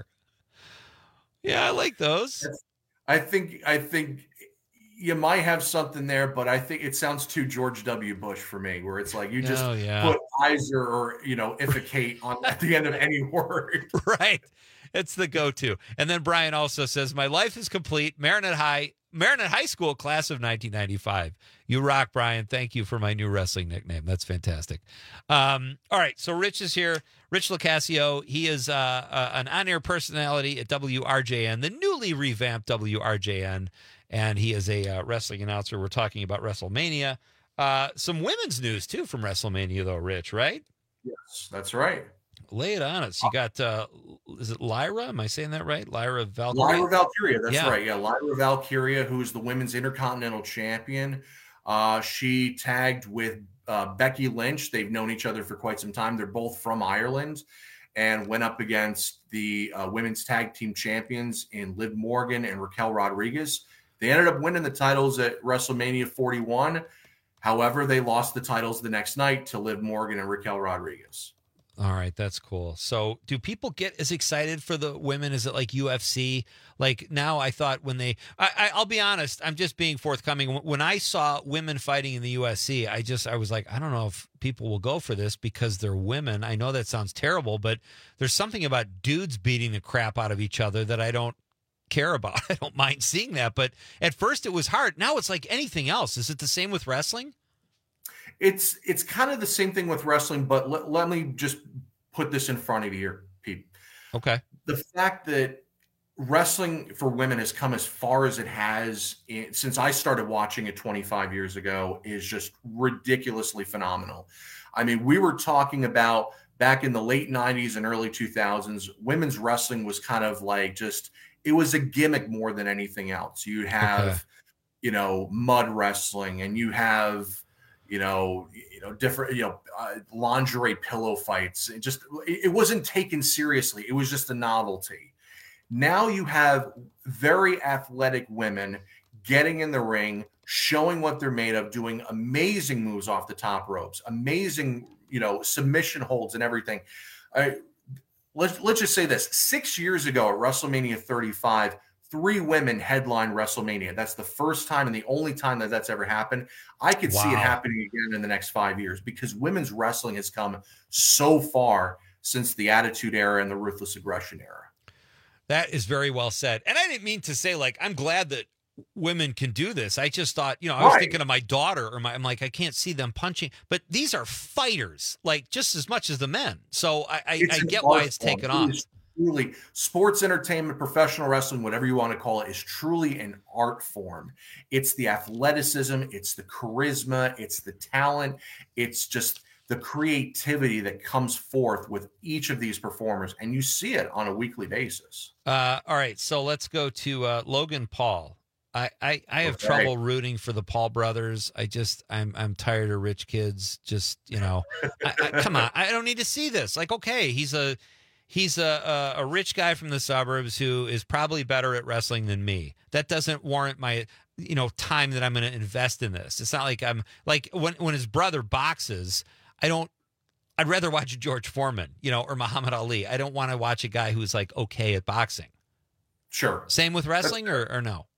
Speaker 15: Yeah, I like those.
Speaker 25: I think I think you might have something there, but I think it sounds too George W. Bush for me, where it's like you just
Speaker 15: Oh, yeah.
Speaker 25: put Iser or you know Ificate on at the end of any word.
Speaker 15: Right. It's the go-to. And then Brian also says, my life is complete. Marinette High, Marinette High School class of nineteen ninety-five. You rock, Brian. Thank you for my new wrestling nickname. That's fantastic. Um, all right. So Rich is here. Rich Locascio. He is uh, uh, an on-air personality at W R J N, the newly revamped W R J N. And he is a uh, wrestling announcer. We're talking about WrestleMania. Uh, some women's news, too, from WrestleMania, though, Rich, right?
Speaker 25: Yes, that's right.
Speaker 15: Lay it on us. You got, uh, is it Lyra? Am I saying that right? Lyra Valkyria?
Speaker 25: Lyra Valkyria, that's
Speaker 15: Yeah.
Speaker 25: right. Yeah, Lyra Valkyria, who is the women's intercontinental champion. Uh, she tagged with uh, Becky Lynch. They've known each other for quite some time. They're both from Ireland, and went up against the uh, women's tag team champions in Liv Morgan and Raquel Rodriguez. They ended up winning the titles at WrestleMania forty-one. However, they lost the titles the next night to Liv Morgan and Raquel Rodriguez.
Speaker 15: All right, that's cool. So, do people get as excited for the women? Is it like U F C? Like now, I thought when they, I, I, I'll be honest, I'm just being forthcoming. When I saw women fighting in the U F C, I just, I was like, I don't know if people will go for this because they're women. I know that sounds terrible, but there's something about dudes beating the crap out of each other that I don't care about. I don't mind seeing that, but at first it was hard. Now it's like anything else. Is it the same with wrestling?
Speaker 25: It's it's kind of the same thing with wrestling, but let, let me just put this in front of you here, Pete.
Speaker 15: Okay.
Speaker 25: The fact that wrestling for women has come as far as it has in, since I started watching it twenty-five years ago is just ridiculously phenomenal. I mean, we were talking about back in the late nineties and early two thousands, women's wrestling was kind of like just, it was a gimmick more than anything else. You have,
Speaker 15: Okay.
Speaker 25: you know, mud wrestling, and you have, you know, you know, different, you know, uh, lingerie pillow fights. It just, it, it wasn't taken seriously. It was just a novelty. Now you have very athletic women getting in the ring, showing what they're made of, doing amazing moves off the top ropes, amazing, you know, submission holds and everything. I, let's let's just say this: six years ago at WrestleMania thirty-five, three women headline WrestleMania. That's the first time and the only time that that's ever happened. I could see it
Speaker 15: Wow.
Speaker 25: happening again in the next five years because women's wrestling has come so far since the Attitude Era and the Ruthless Aggression Era.
Speaker 15: That is very well said. And I didn't mean to say, like, I'm glad that women can do this. I just thought, you know, I was
Speaker 25: Right.
Speaker 15: thinking of my daughter or my, I'm like, I can't see them punching, but these are fighters, like just as much as the men. So I, I,
Speaker 25: It's
Speaker 15: I
Speaker 25: an
Speaker 15: get why
Speaker 25: art
Speaker 15: it's
Speaker 25: form.
Speaker 15: taken
Speaker 25: It
Speaker 15: off.
Speaker 25: is truly sports entertainment, professional wrestling, whatever you want to call it, is truly an art form. It's the athleticism, it's the charisma, it's the talent, it's just the creativity that comes forth with each of these performers, and you see it on a weekly basis.
Speaker 15: Uh, all right, so let's go to uh, Logan Paul. I, I, I have
Speaker 25: Okay.
Speaker 15: trouble rooting for the Paul brothers. I just I'm I'm tired of rich kids. Just you know, I, I, come on. I don't need to see this. Like, okay, he's a he's a, a a rich guy from the suburbs who is probably better at wrestling than me. That doesn't warrant my you know time that I'm going to invest in this. It's not like I'm like when when his brother boxes. I don't. I'd rather watch George Foreman, you know, or Muhammad Ali. I don't want to watch a guy who's like okay at boxing.
Speaker 25: Sure.
Speaker 15: Same with wrestling, or, or no?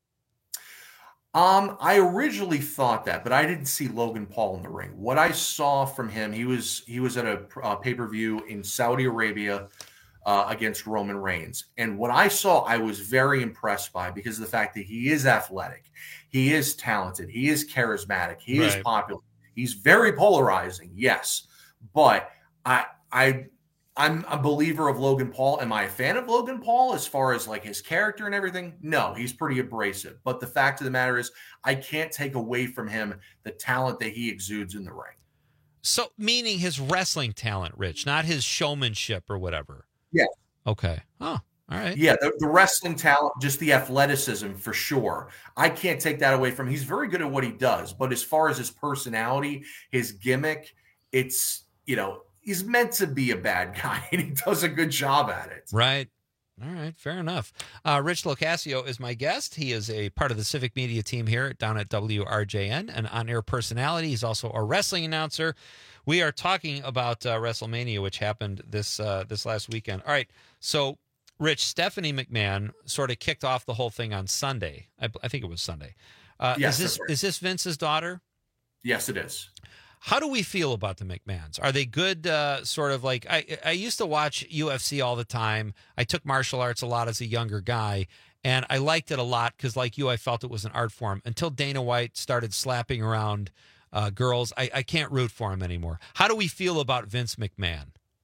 Speaker 25: Um, I originally thought that, but I didn't see Logan Paul in the ring. What I saw from him, he was he was at a uh, pay-per-view in Saudi Arabia uh, against Roman Reigns, and what I saw, I was very impressed by because of the fact that he is athletic, he is talented, he is charismatic, he is
Speaker 15: Right.
Speaker 25: popular, he's very polarizing, yes, but I I. I'm a believer of Logan Paul. Am I a fan of Logan Paul as far as like his character and everything? No, he's pretty abrasive. But the fact of the matter is, I can't take away from him the talent that he exudes in the ring.
Speaker 15: So, meaning his wrestling talent, Rich, not his showmanship or whatever.
Speaker 25: Yeah.
Speaker 15: Okay. Oh, all right.
Speaker 25: Yeah, the, the wrestling talent, just the athleticism for sure. I can't take that away from him. He's very good at what he does. But as far as his personality, his gimmick, it's, you know, he's meant to be a bad guy, and he does a good job at it.
Speaker 15: Right. All right. Fair enough. Uh, Rich Locascio is my guest. He is a part of the Civic Media team here down at W R J N, an on-air personality. He's also a wrestling announcer. We are talking about uh, WrestleMania, which happened this uh, this last weekend. All right. So, Rich, Stephanie McMahon sort of kicked off the whole thing on Sunday. I, I think it was Sunday. Uh,
Speaker 25: Yes,
Speaker 15: is this
Speaker 25: that's right.
Speaker 15: is this Vince's daughter?
Speaker 25: Yes, it is.
Speaker 15: How do we feel about the McMahons? Are they good? Uh, sort of like I, I used to watch U F C all the time. I took martial arts a lot as a younger guy, and I liked it a lot because, like you, I felt it was an art form. Until Dana White started slapping around uh, girls, I, I can't root for him anymore. How do we feel about Vince McMahon?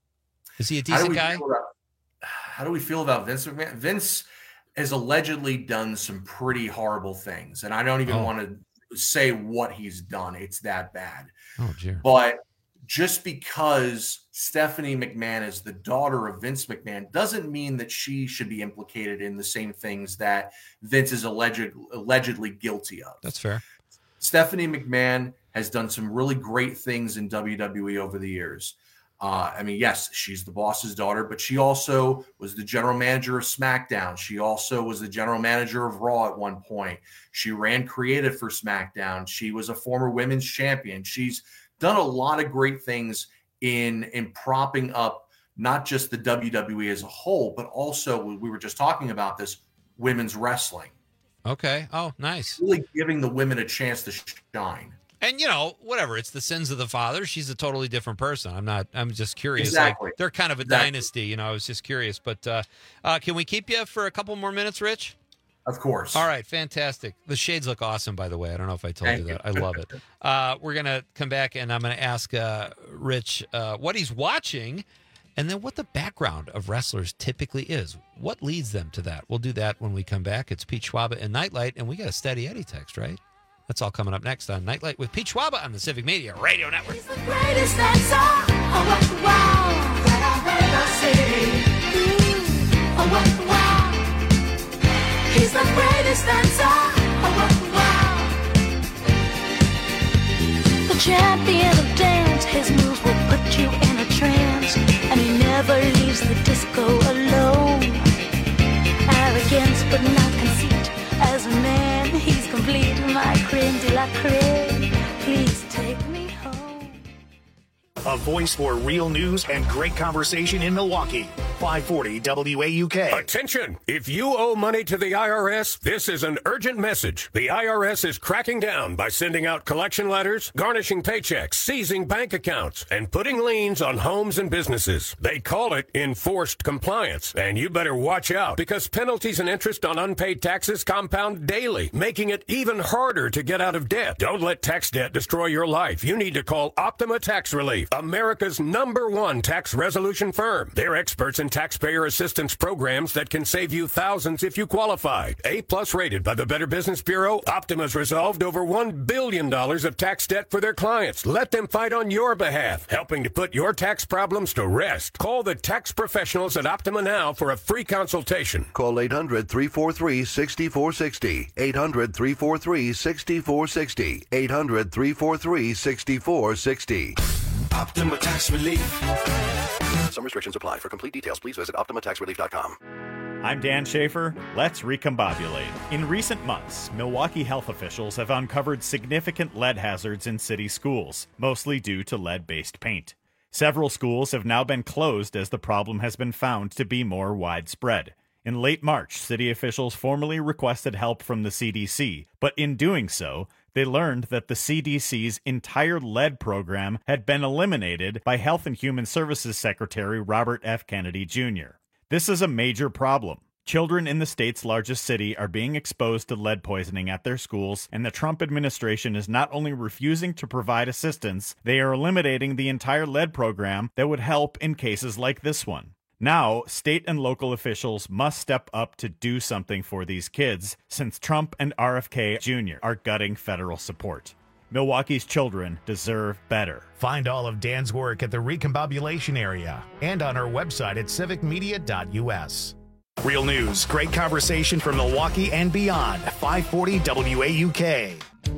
Speaker 15: Is he a
Speaker 25: How do
Speaker 15: decent
Speaker 25: we
Speaker 15: guy?
Speaker 25: feel about- How do we feel about Vince McMahon? Vince has allegedly done some pretty horrible things, and I don't even
Speaker 15: Oh.
Speaker 25: want to say what he's done. It's that bad.
Speaker 15: Oh, dear.
Speaker 25: But just because Stephanie McMahon is the daughter of Vince McMahon doesn't mean that she should be implicated in the same things that Vince is alleged, allegedly guilty of.
Speaker 15: That's fair.
Speaker 25: Stephanie McMahon has done some really great things in W W E over the years. Uh, I mean, yes, she's the boss's daughter, but she also was the general manager of SmackDown. She also was the general manager of Raw at one point. She ran creative for SmackDown. She was a former women's champion. She's done a lot of great things in, in propping up not just the W W E as a whole, but also, we were just talking about this, women's wrestling.
Speaker 15: Okay. Oh, nice.
Speaker 25: Really giving the women a chance to shine.
Speaker 15: And, you know, whatever. It's the sins of the father. She's a totally different person. I'm not, I'm just curious.
Speaker 25: Exactly.
Speaker 15: Like, they're kind of a
Speaker 25: Exactly.
Speaker 15: dynasty, you know, I was just curious. But uh, uh, can we keep you for a couple more minutes, Rich?
Speaker 25: Of course.
Speaker 15: All right. Fantastic. The shades look awesome, by the way. I don't know if I told
Speaker 25: Thank
Speaker 15: you
Speaker 25: you.
Speaker 15: that. I love it. Uh, we're going to come back and I'm going to ask uh, Rich uh, what he's watching and then what the background of wrestlers typically is. What leads them to that? We'll do that when we come back. It's Pete Schwaba and Nightlight, and we got a Steady Eddie text, right? That's all coming up next on Nightlight with Pete Schwaba on the Civic Media Radio Network.
Speaker 19: Greatest dancer, oh what the wow, that I've ever seen. Ooh, oh what the wow. He's the greatest dancer, oh what the wow. The champion of dance, his moves will put you in a trance, and he never leaves the disco alone. Arrogance but not conceit, as a man he's complete, my creme de la creme. Please take me home.
Speaker 5: A voice for real news and great conversation in Milwaukee. five forty W A U K.
Speaker 2: Attention! If you owe money to the I R S, this is an urgent message. The I R S is cracking down by sending out collection letters, garnishing paychecks, seizing bank accounts, and putting liens on homes and businesses. They call it enforced compliance, and you better watch out because penalties and interest on unpaid taxes compound daily, making it even harder to get out of debt. Don't let tax debt destroy your life. You need to call Optima Tax Relief, America's number one tax resolution firm. They're experts in taxpayer assistance programs that can save you thousands if you qualify. A-plus rated by the Better Business Bureau, Optima's resolved over one billion dollars of tax debt for their clients. Let them fight on your behalf, helping to put your tax problems to rest. Call the tax professionals at Optima now for a free consultation.
Speaker 9: Call eight hundred, three four three, six four six zero. eight hundred, three four three, six four six zero. eight hundred, three four three, six four six zero.
Speaker 19: Optima Tax Relief.
Speaker 9: Some restrictions apply. For complete details, please visit optima tax relief dot com.
Speaker 10: I'm Dan Schaefer. Let's recombobulate. In recent months, Milwaukee health officials have uncovered significant lead hazards in city schools, mostly due to lead-based paint. Several schools have now been closed as the problem has been found to be more widespread. In late March, city officials formally requested help from the C D C, but in doing so, they learned that the C D C's entire lead program had been eliminated by Health and Human Services Secretary Robert F. Kennedy Junior This is a major problem. Children in the state's largest city are being exposed to lead poisoning at their schools, and the Trump administration is not only refusing to provide assistance, they are eliminating the entire lead program that would help in cases like this one. Now, state and local officials must step up to do something for these kids, since Trump and R F K Junior are gutting federal support. Milwaukee's children deserve better.
Speaker 5: Find all of Dan's work at the Recombobulation area and on our website at civic media dot U S. Real news, great conversation from Milwaukee and beyond. five forty W A U K.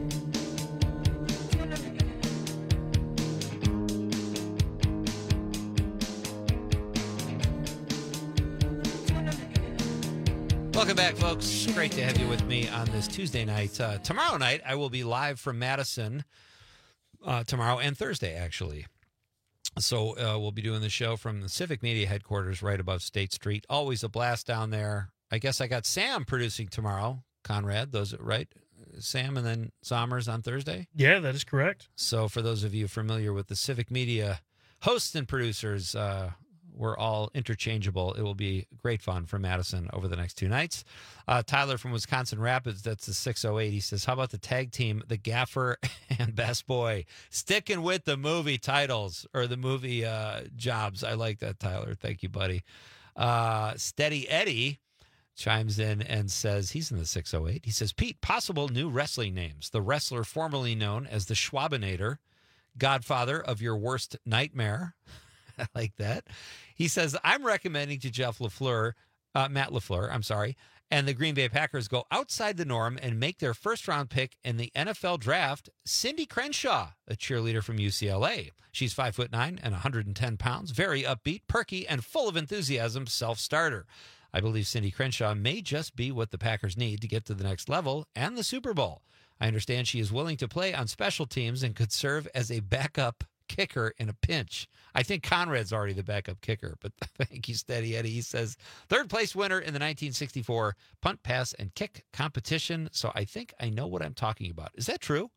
Speaker 15: Welcome back, folks. Great to have you with me on this Tuesday night. Uh, tomorrow night, I will be live from Madison uh, tomorrow and Thursday, actually. So uh, we'll be doing the show from the Civic Media headquarters right above State Street. Always a blast down there. I guess I got Sam producing tomorrow, Conrad. Those right? Sam and then Sommers on Thursday?
Speaker 16: Yeah, that is correct.
Speaker 15: So for those of you familiar with the Civic Media hosts and producers, uh, we're all interchangeable. It will be great fun for Madison over the next two nights. Uh, Tyler from Wisconsin Rapids, that's the six oh eight. He says, how about the tag team, the Gaffer and Best Boy? Sticking with the movie titles or the movie uh, jobs. I like that, Tyler. Thank you, buddy. Uh, Steady Eddie chimes in and says, he's in the six oh eight. He says, Pete, possible new wrestling names. The wrestler formerly known as the Schwabinator, godfather of your worst nightmare. I like that. He says, I'm recommending to Jeff LaFleur, uh, Matt LaFleur, I'm sorry, and the Green Bay Packers go outside the norm and make their first round pick in the N F L draft, Cindy Crenshaw, a cheerleader from U C L A. She's five foot nine and one hundred ten pounds, very upbeat, perky, and full of enthusiasm, self-starter. I believe Cindy Crenshaw may just be what the Packers need to get to the next level and the Super Bowl. I understand she is willing to play on special teams and could serve as a backup kicker in a pinch. I think Conrad's already the backup kicker, but thank you, Steady Eddie. He says, third place winner in the nineteen sixty-four punt, pass, and kick competition. So I think I know what I'm talking about. Is that true?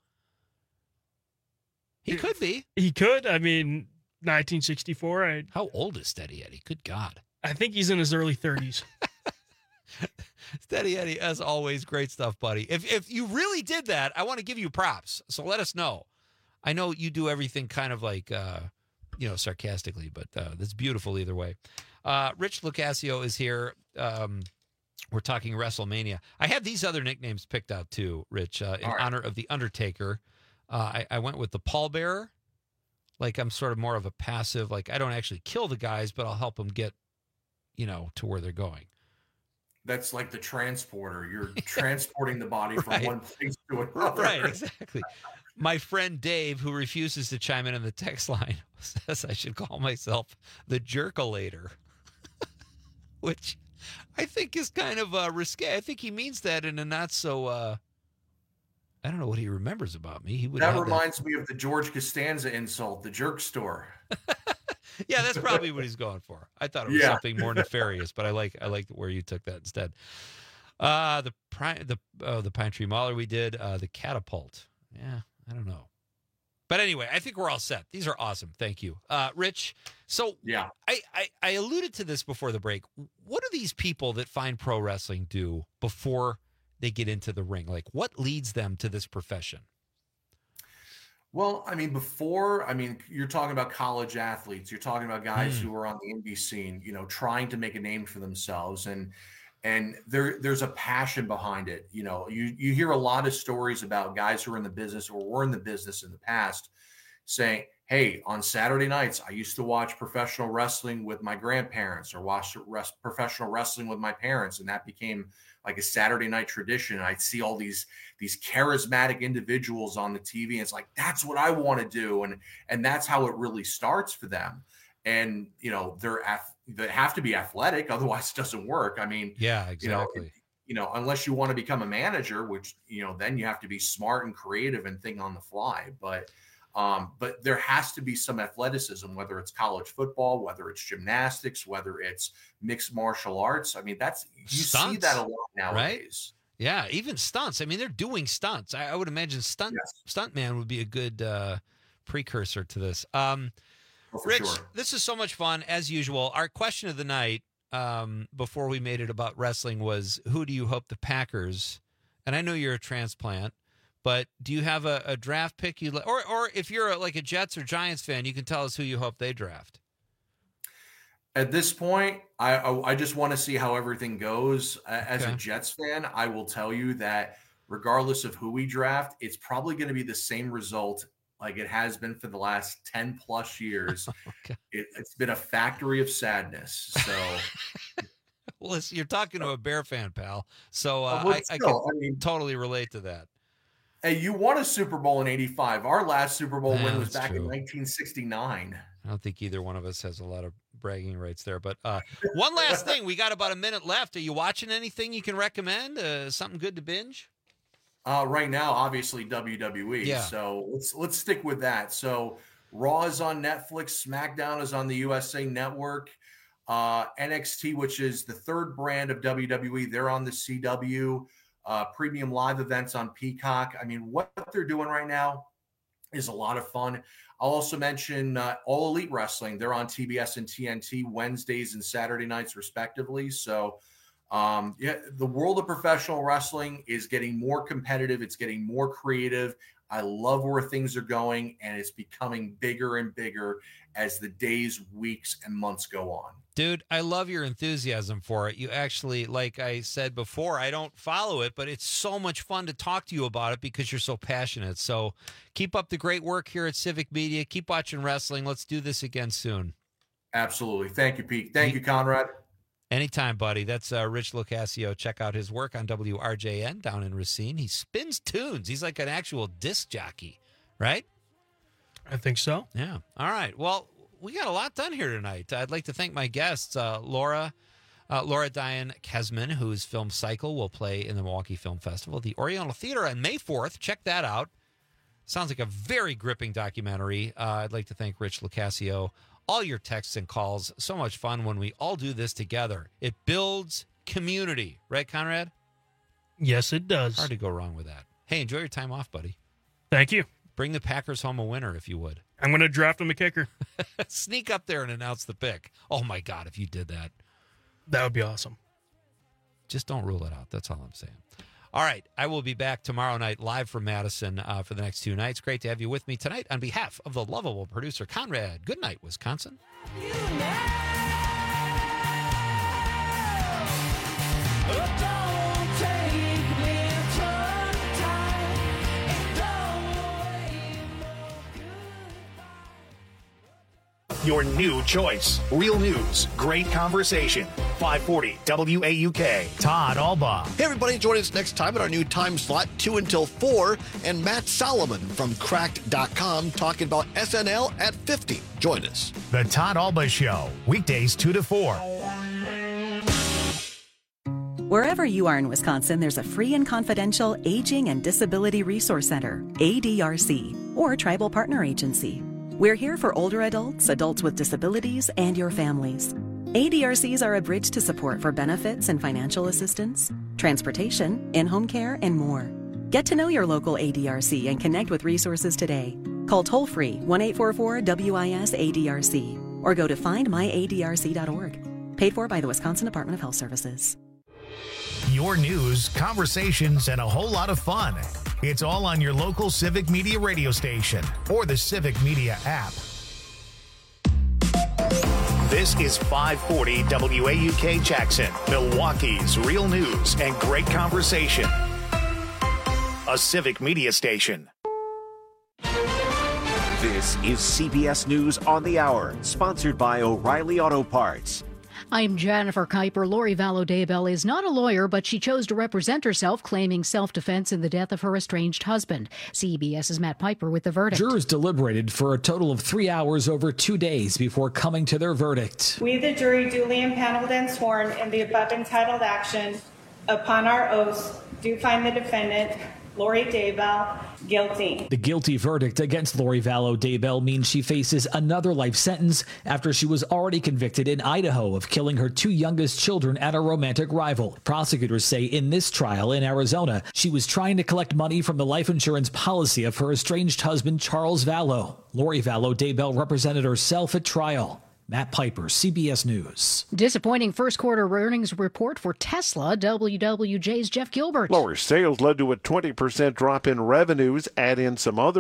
Speaker 15: He could be.
Speaker 16: He could. I mean, nineteen sixty-four. I,
Speaker 15: How old is Steady Eddie? Good God.
Speaker 16: I think he's in his early thirties.
Speaker 15: Steady Eddie, as always, great stuff, buddy. If if you really did that, I want to give you props. So let us know. I know you do everything kind of like, uh, you know, sarcastically, but uh, that's beautiful either way. Uh, Rich Lucasio is here. Um, we're talking WrestleMania. I have these other nicknames picked out too, Rich, uh, in
Speaker 25: right.
Speaker 15: honor of The Undertaker. Uh, I, I went with the pallbearer. Like I'm sort of more of a passive, like I don't actually kill the guys, but I'll help them get, you know, to where they're going.
Speaker 25: That's like the transporter. You're transporting the body from
Speaker 15: Right.
Speaker 25: one place to another.
Speaker 15: Right, exactly. My friend Dave, who refuses to chime in on the text line, says I should call myself the Jerkulator, which I think is kind of uh, risque. I think he means that in a not so, uh, I don't know what he remembers about me. He would
Speaker 25: That
Speaker 15: have
Speaker 25: reminds me of the George Costanza insult, the jerk store.
Speaker 15: Yeah, that's probably what he's going for. I thought it was
Speaker 25: Yeah.
Speaker 15: something more nefarious, but I like I like where you took that instead. Uh the pri- the oh, the Pine Tree Mauler we did, uh the Catapult. Yeah, I don't know. But anyway, I think we're all set. These are awesome. Thank you. Uh Rich, so
Speaker 25: yeah.
Speaker 15: I, I, I alluded to this before the break. What do these people that find pro wrestling do before they get into the ring? Like, what leads them to this profession?
Speaker 25: Well, I mean, before, I mean, you're talking about college athletes. You're talking about guys
Speaker 15: Mm.
Speaker 25: who are on the indie scene, you know, trying to make a name for themselves, and and there there's a passion behind it. You know, you you hear a lot of stories about guys who are in the business or were in the business in the past, saying, "Hey, on Saturday nights, I used to watch professional wrestling with my grandparents, or watch res- professional wrestling with my parents, and that became like a Saturday night tradition. I'd see all these these charismatic individuals on the T V, and it's like, that's what I want to do." And and that's how it really starts for them. And, you know, they're ath- they have to be athletic, otherwise it doesn't work. I mean,
Speaker 15: Yeah,
Speaker 25: you know,
Speaker 15: exactly.
Speaker 25: you know, unless you want to become a manager, which, you know, then you have to be smart and creative and think on the fly. But um, but there has to be some athleticism, whether it's college football, whether it's gymnastics, whether it's mixed martial arts. I mean, that's you see
Speaker 15: Stunts,
Speaker 25: that a lot nowadays.
Speaker 15: Right? Yeah, even stunts. I mean, they're doing stunts. I, I would imagine stunt stuntman would be a good uh, precursor to this. Um,
Speaker 25: Oh, for
Speaker 15: Rich,
Speaker 25: sure.
Speaker 15: this is so much fun as usual. Our question of the night um, before we made it about wrestling was, who do you hope the Packers? And I know you're a transplant, but do you have a, a draft pick you li- or or if you're a, like a Jets or Giants fan, you can tell us who you hope they draft.
Speaker 25: At this point, I I, I just want to see how everything goes. Uh, As
Speaker 15: Okay.
Speaker 25: a Jets fan, I will tell you that regardless of who we draft, it's probably going to be the same result like it has been for the last ten plus years. it, it's been a factory of sadness. So
Speaker 15: Well, listen, you're talking to a Bear fan, pal. So uh,
Speaker 25: Well,
Speaker 15: I, I
Speaker 25: still,
Speaker 15: can
Speaker 25: I mean-
Speaker 15: totally relate to that.
Speaker 25: hey, you won a Super Bowl in eighty-five. Our last Super Bowl
Speaker 15: Yeah,
Speaker 25: win was
Speaker 15: that's
Speaker 25: back in
Speaker 15: true.
Speaker 25: nineteen sixty-nine.
Speaker 15: I don't think either one of us has a lot of bragging rights there. But uh, one last thing, we got about a minute left. Are you watching anything you can recommend? Uh, something good to binge?
Speaker 25: Uh, right now, obviously W W E.
Speaker 15: Yeah.
Speaker 25: So let's let's stick with that. So Raw is on Netflix. SmackDown is on the U S A Network. Uh, N X T, which is the third brand of W W E, they're on the C W. Uh, premium live events on Peacock. I mean, what they're doing right now is a lot of fun. I'll also mention uh, All Elite Wrestling. They're on T B S and T N T Wednesdays and Saturday nights, respectively. So, um, yeah, the world of professional wrestling is getting more competitive. It's getting more creative. I love where things are going, and it's becoming bigger and bigger as the days, weeks, and months go on.
Speaker 15: Dude, I love your enthusiasm for it. You actually, like I said before, I don't follow it, but it's so much fun to talk to you about it because you're so passionate. So keep up the great work here at Civic Media. Keep watching wrestling. Let's do this again soon.
Speaker 25: Absolutely. Thank you, Pete. Thank you, Conrad.
Speaker 15: Anytime, buddy. That's uh, Rich Lucasio. Check out his work on W R J N down in Racine. He spins tunes. He's like an actual disc jockey, right?
Speaker 16: I think so.
Speaker 15: Yeah. All right. Well, we got a lot done here tonight. I'd like to thank my guests, uh, Laura, uh, Laura Diane Kesman, whose film Cycle will play in the Milwaukee Film Festival, the Oriental Theater on May fourth. Check that out. Sounds like a very gripping documentary. Uh, I'd like to thank Rich Lucasio. All your texts and calls. So much fun when we all do this together. It builds community. Right, Conrad?
Speaker 16: Yes, it does.
Speaker 15: Hard to go wrong with that. Hey, enjoy your time off, buddy.
Speaker 16: Thank you.
Speaker 15: Bring the Packers home a winner, if you would.
Speaker 16: I'm going to draft him a kicker.
Speaker 15: Sneak up there and announce the pick. Oh, my God, if you did that.
Speaker 16: That would be awesome.
Speaker 15: Just don't rule it out. That's all I'm saying. All right. I will be back tomorrow night live from Madison uh, for the next two nights. Great to have you with me tonight. On behalf of the lovable producer, Conrad, good night, Wisconsin.
Speaker 5: Your new choice. Real news, great conversation. five forty W A U K. Todd Alba.
Speaker 13: Hey, everybody, join us next time at our new time slot, two until four, and Matt Solomon from cracked dot com talking about S N L at fifty. Join us.
Speaker 5: The Todd Alba Show. Weekdays two to four.
Speaker 11: Wherever you are in Wisconsin, there's a free and confidential Aging and Disability Resource Center, A D R C, or Tribal Partner Agency. We're here for older adults, adults with disabilities, and your families. A D R Cs are a bridge to support for benefits and financial assistance, transportation, in-home care, and more. Get to know your local A D R C and connect with resources today. Call toll-free one eight four four W I S A D R C or go to find my A D R C dot org. Paid for by the Wisconsin Department of Health Services.
Speaker 5: Your news, conversations, and a whole lot of fun. It's all on your local Civic Media radio station or the Civic Media app. This is five forty W A U K Jackson, Milwaukee's real news and great conversation. A Civic Media station.
Speaker 14: This is C B S News on the Hour, sponsored by O'Reilly Auto Parts.
Speaker 17: I'm Jennifer Kuiper. Lori Vallow Daybell is not a lawyer, but she chose to represent herself, claiming self-defense in the death of her estranged husband. CBS's Matt Piper with the verdict.
Speaker 18: Jurors deliberated for a total of three hours over two days before coming to their verdict.
Speaker 20: We, the jury, duly impaneled and sworn in the above entitled action, upon our oaths, do find the defendant, Lori Daybell, guilty.
Speaker 18: The guilty verdict against Lori Vallow Daybell means she faces another life sentence after she was already convicted in Idaho of killing her two youngest children at a romantic rival. Prosecutors say in this trial in Arizona, she was trying to collect money from the life insurance policy of her estranged husband, Charles Vallow. Lori Vallow Daybell represented herself at trial. Matt Piper, C B S News.
Speaker 17: Disappointing first quarter earnings report for Tesla. W W J's Jeff Gilbert.
Speaker 21: Lower sales led to a twenty percent drop in revenues. Add in some other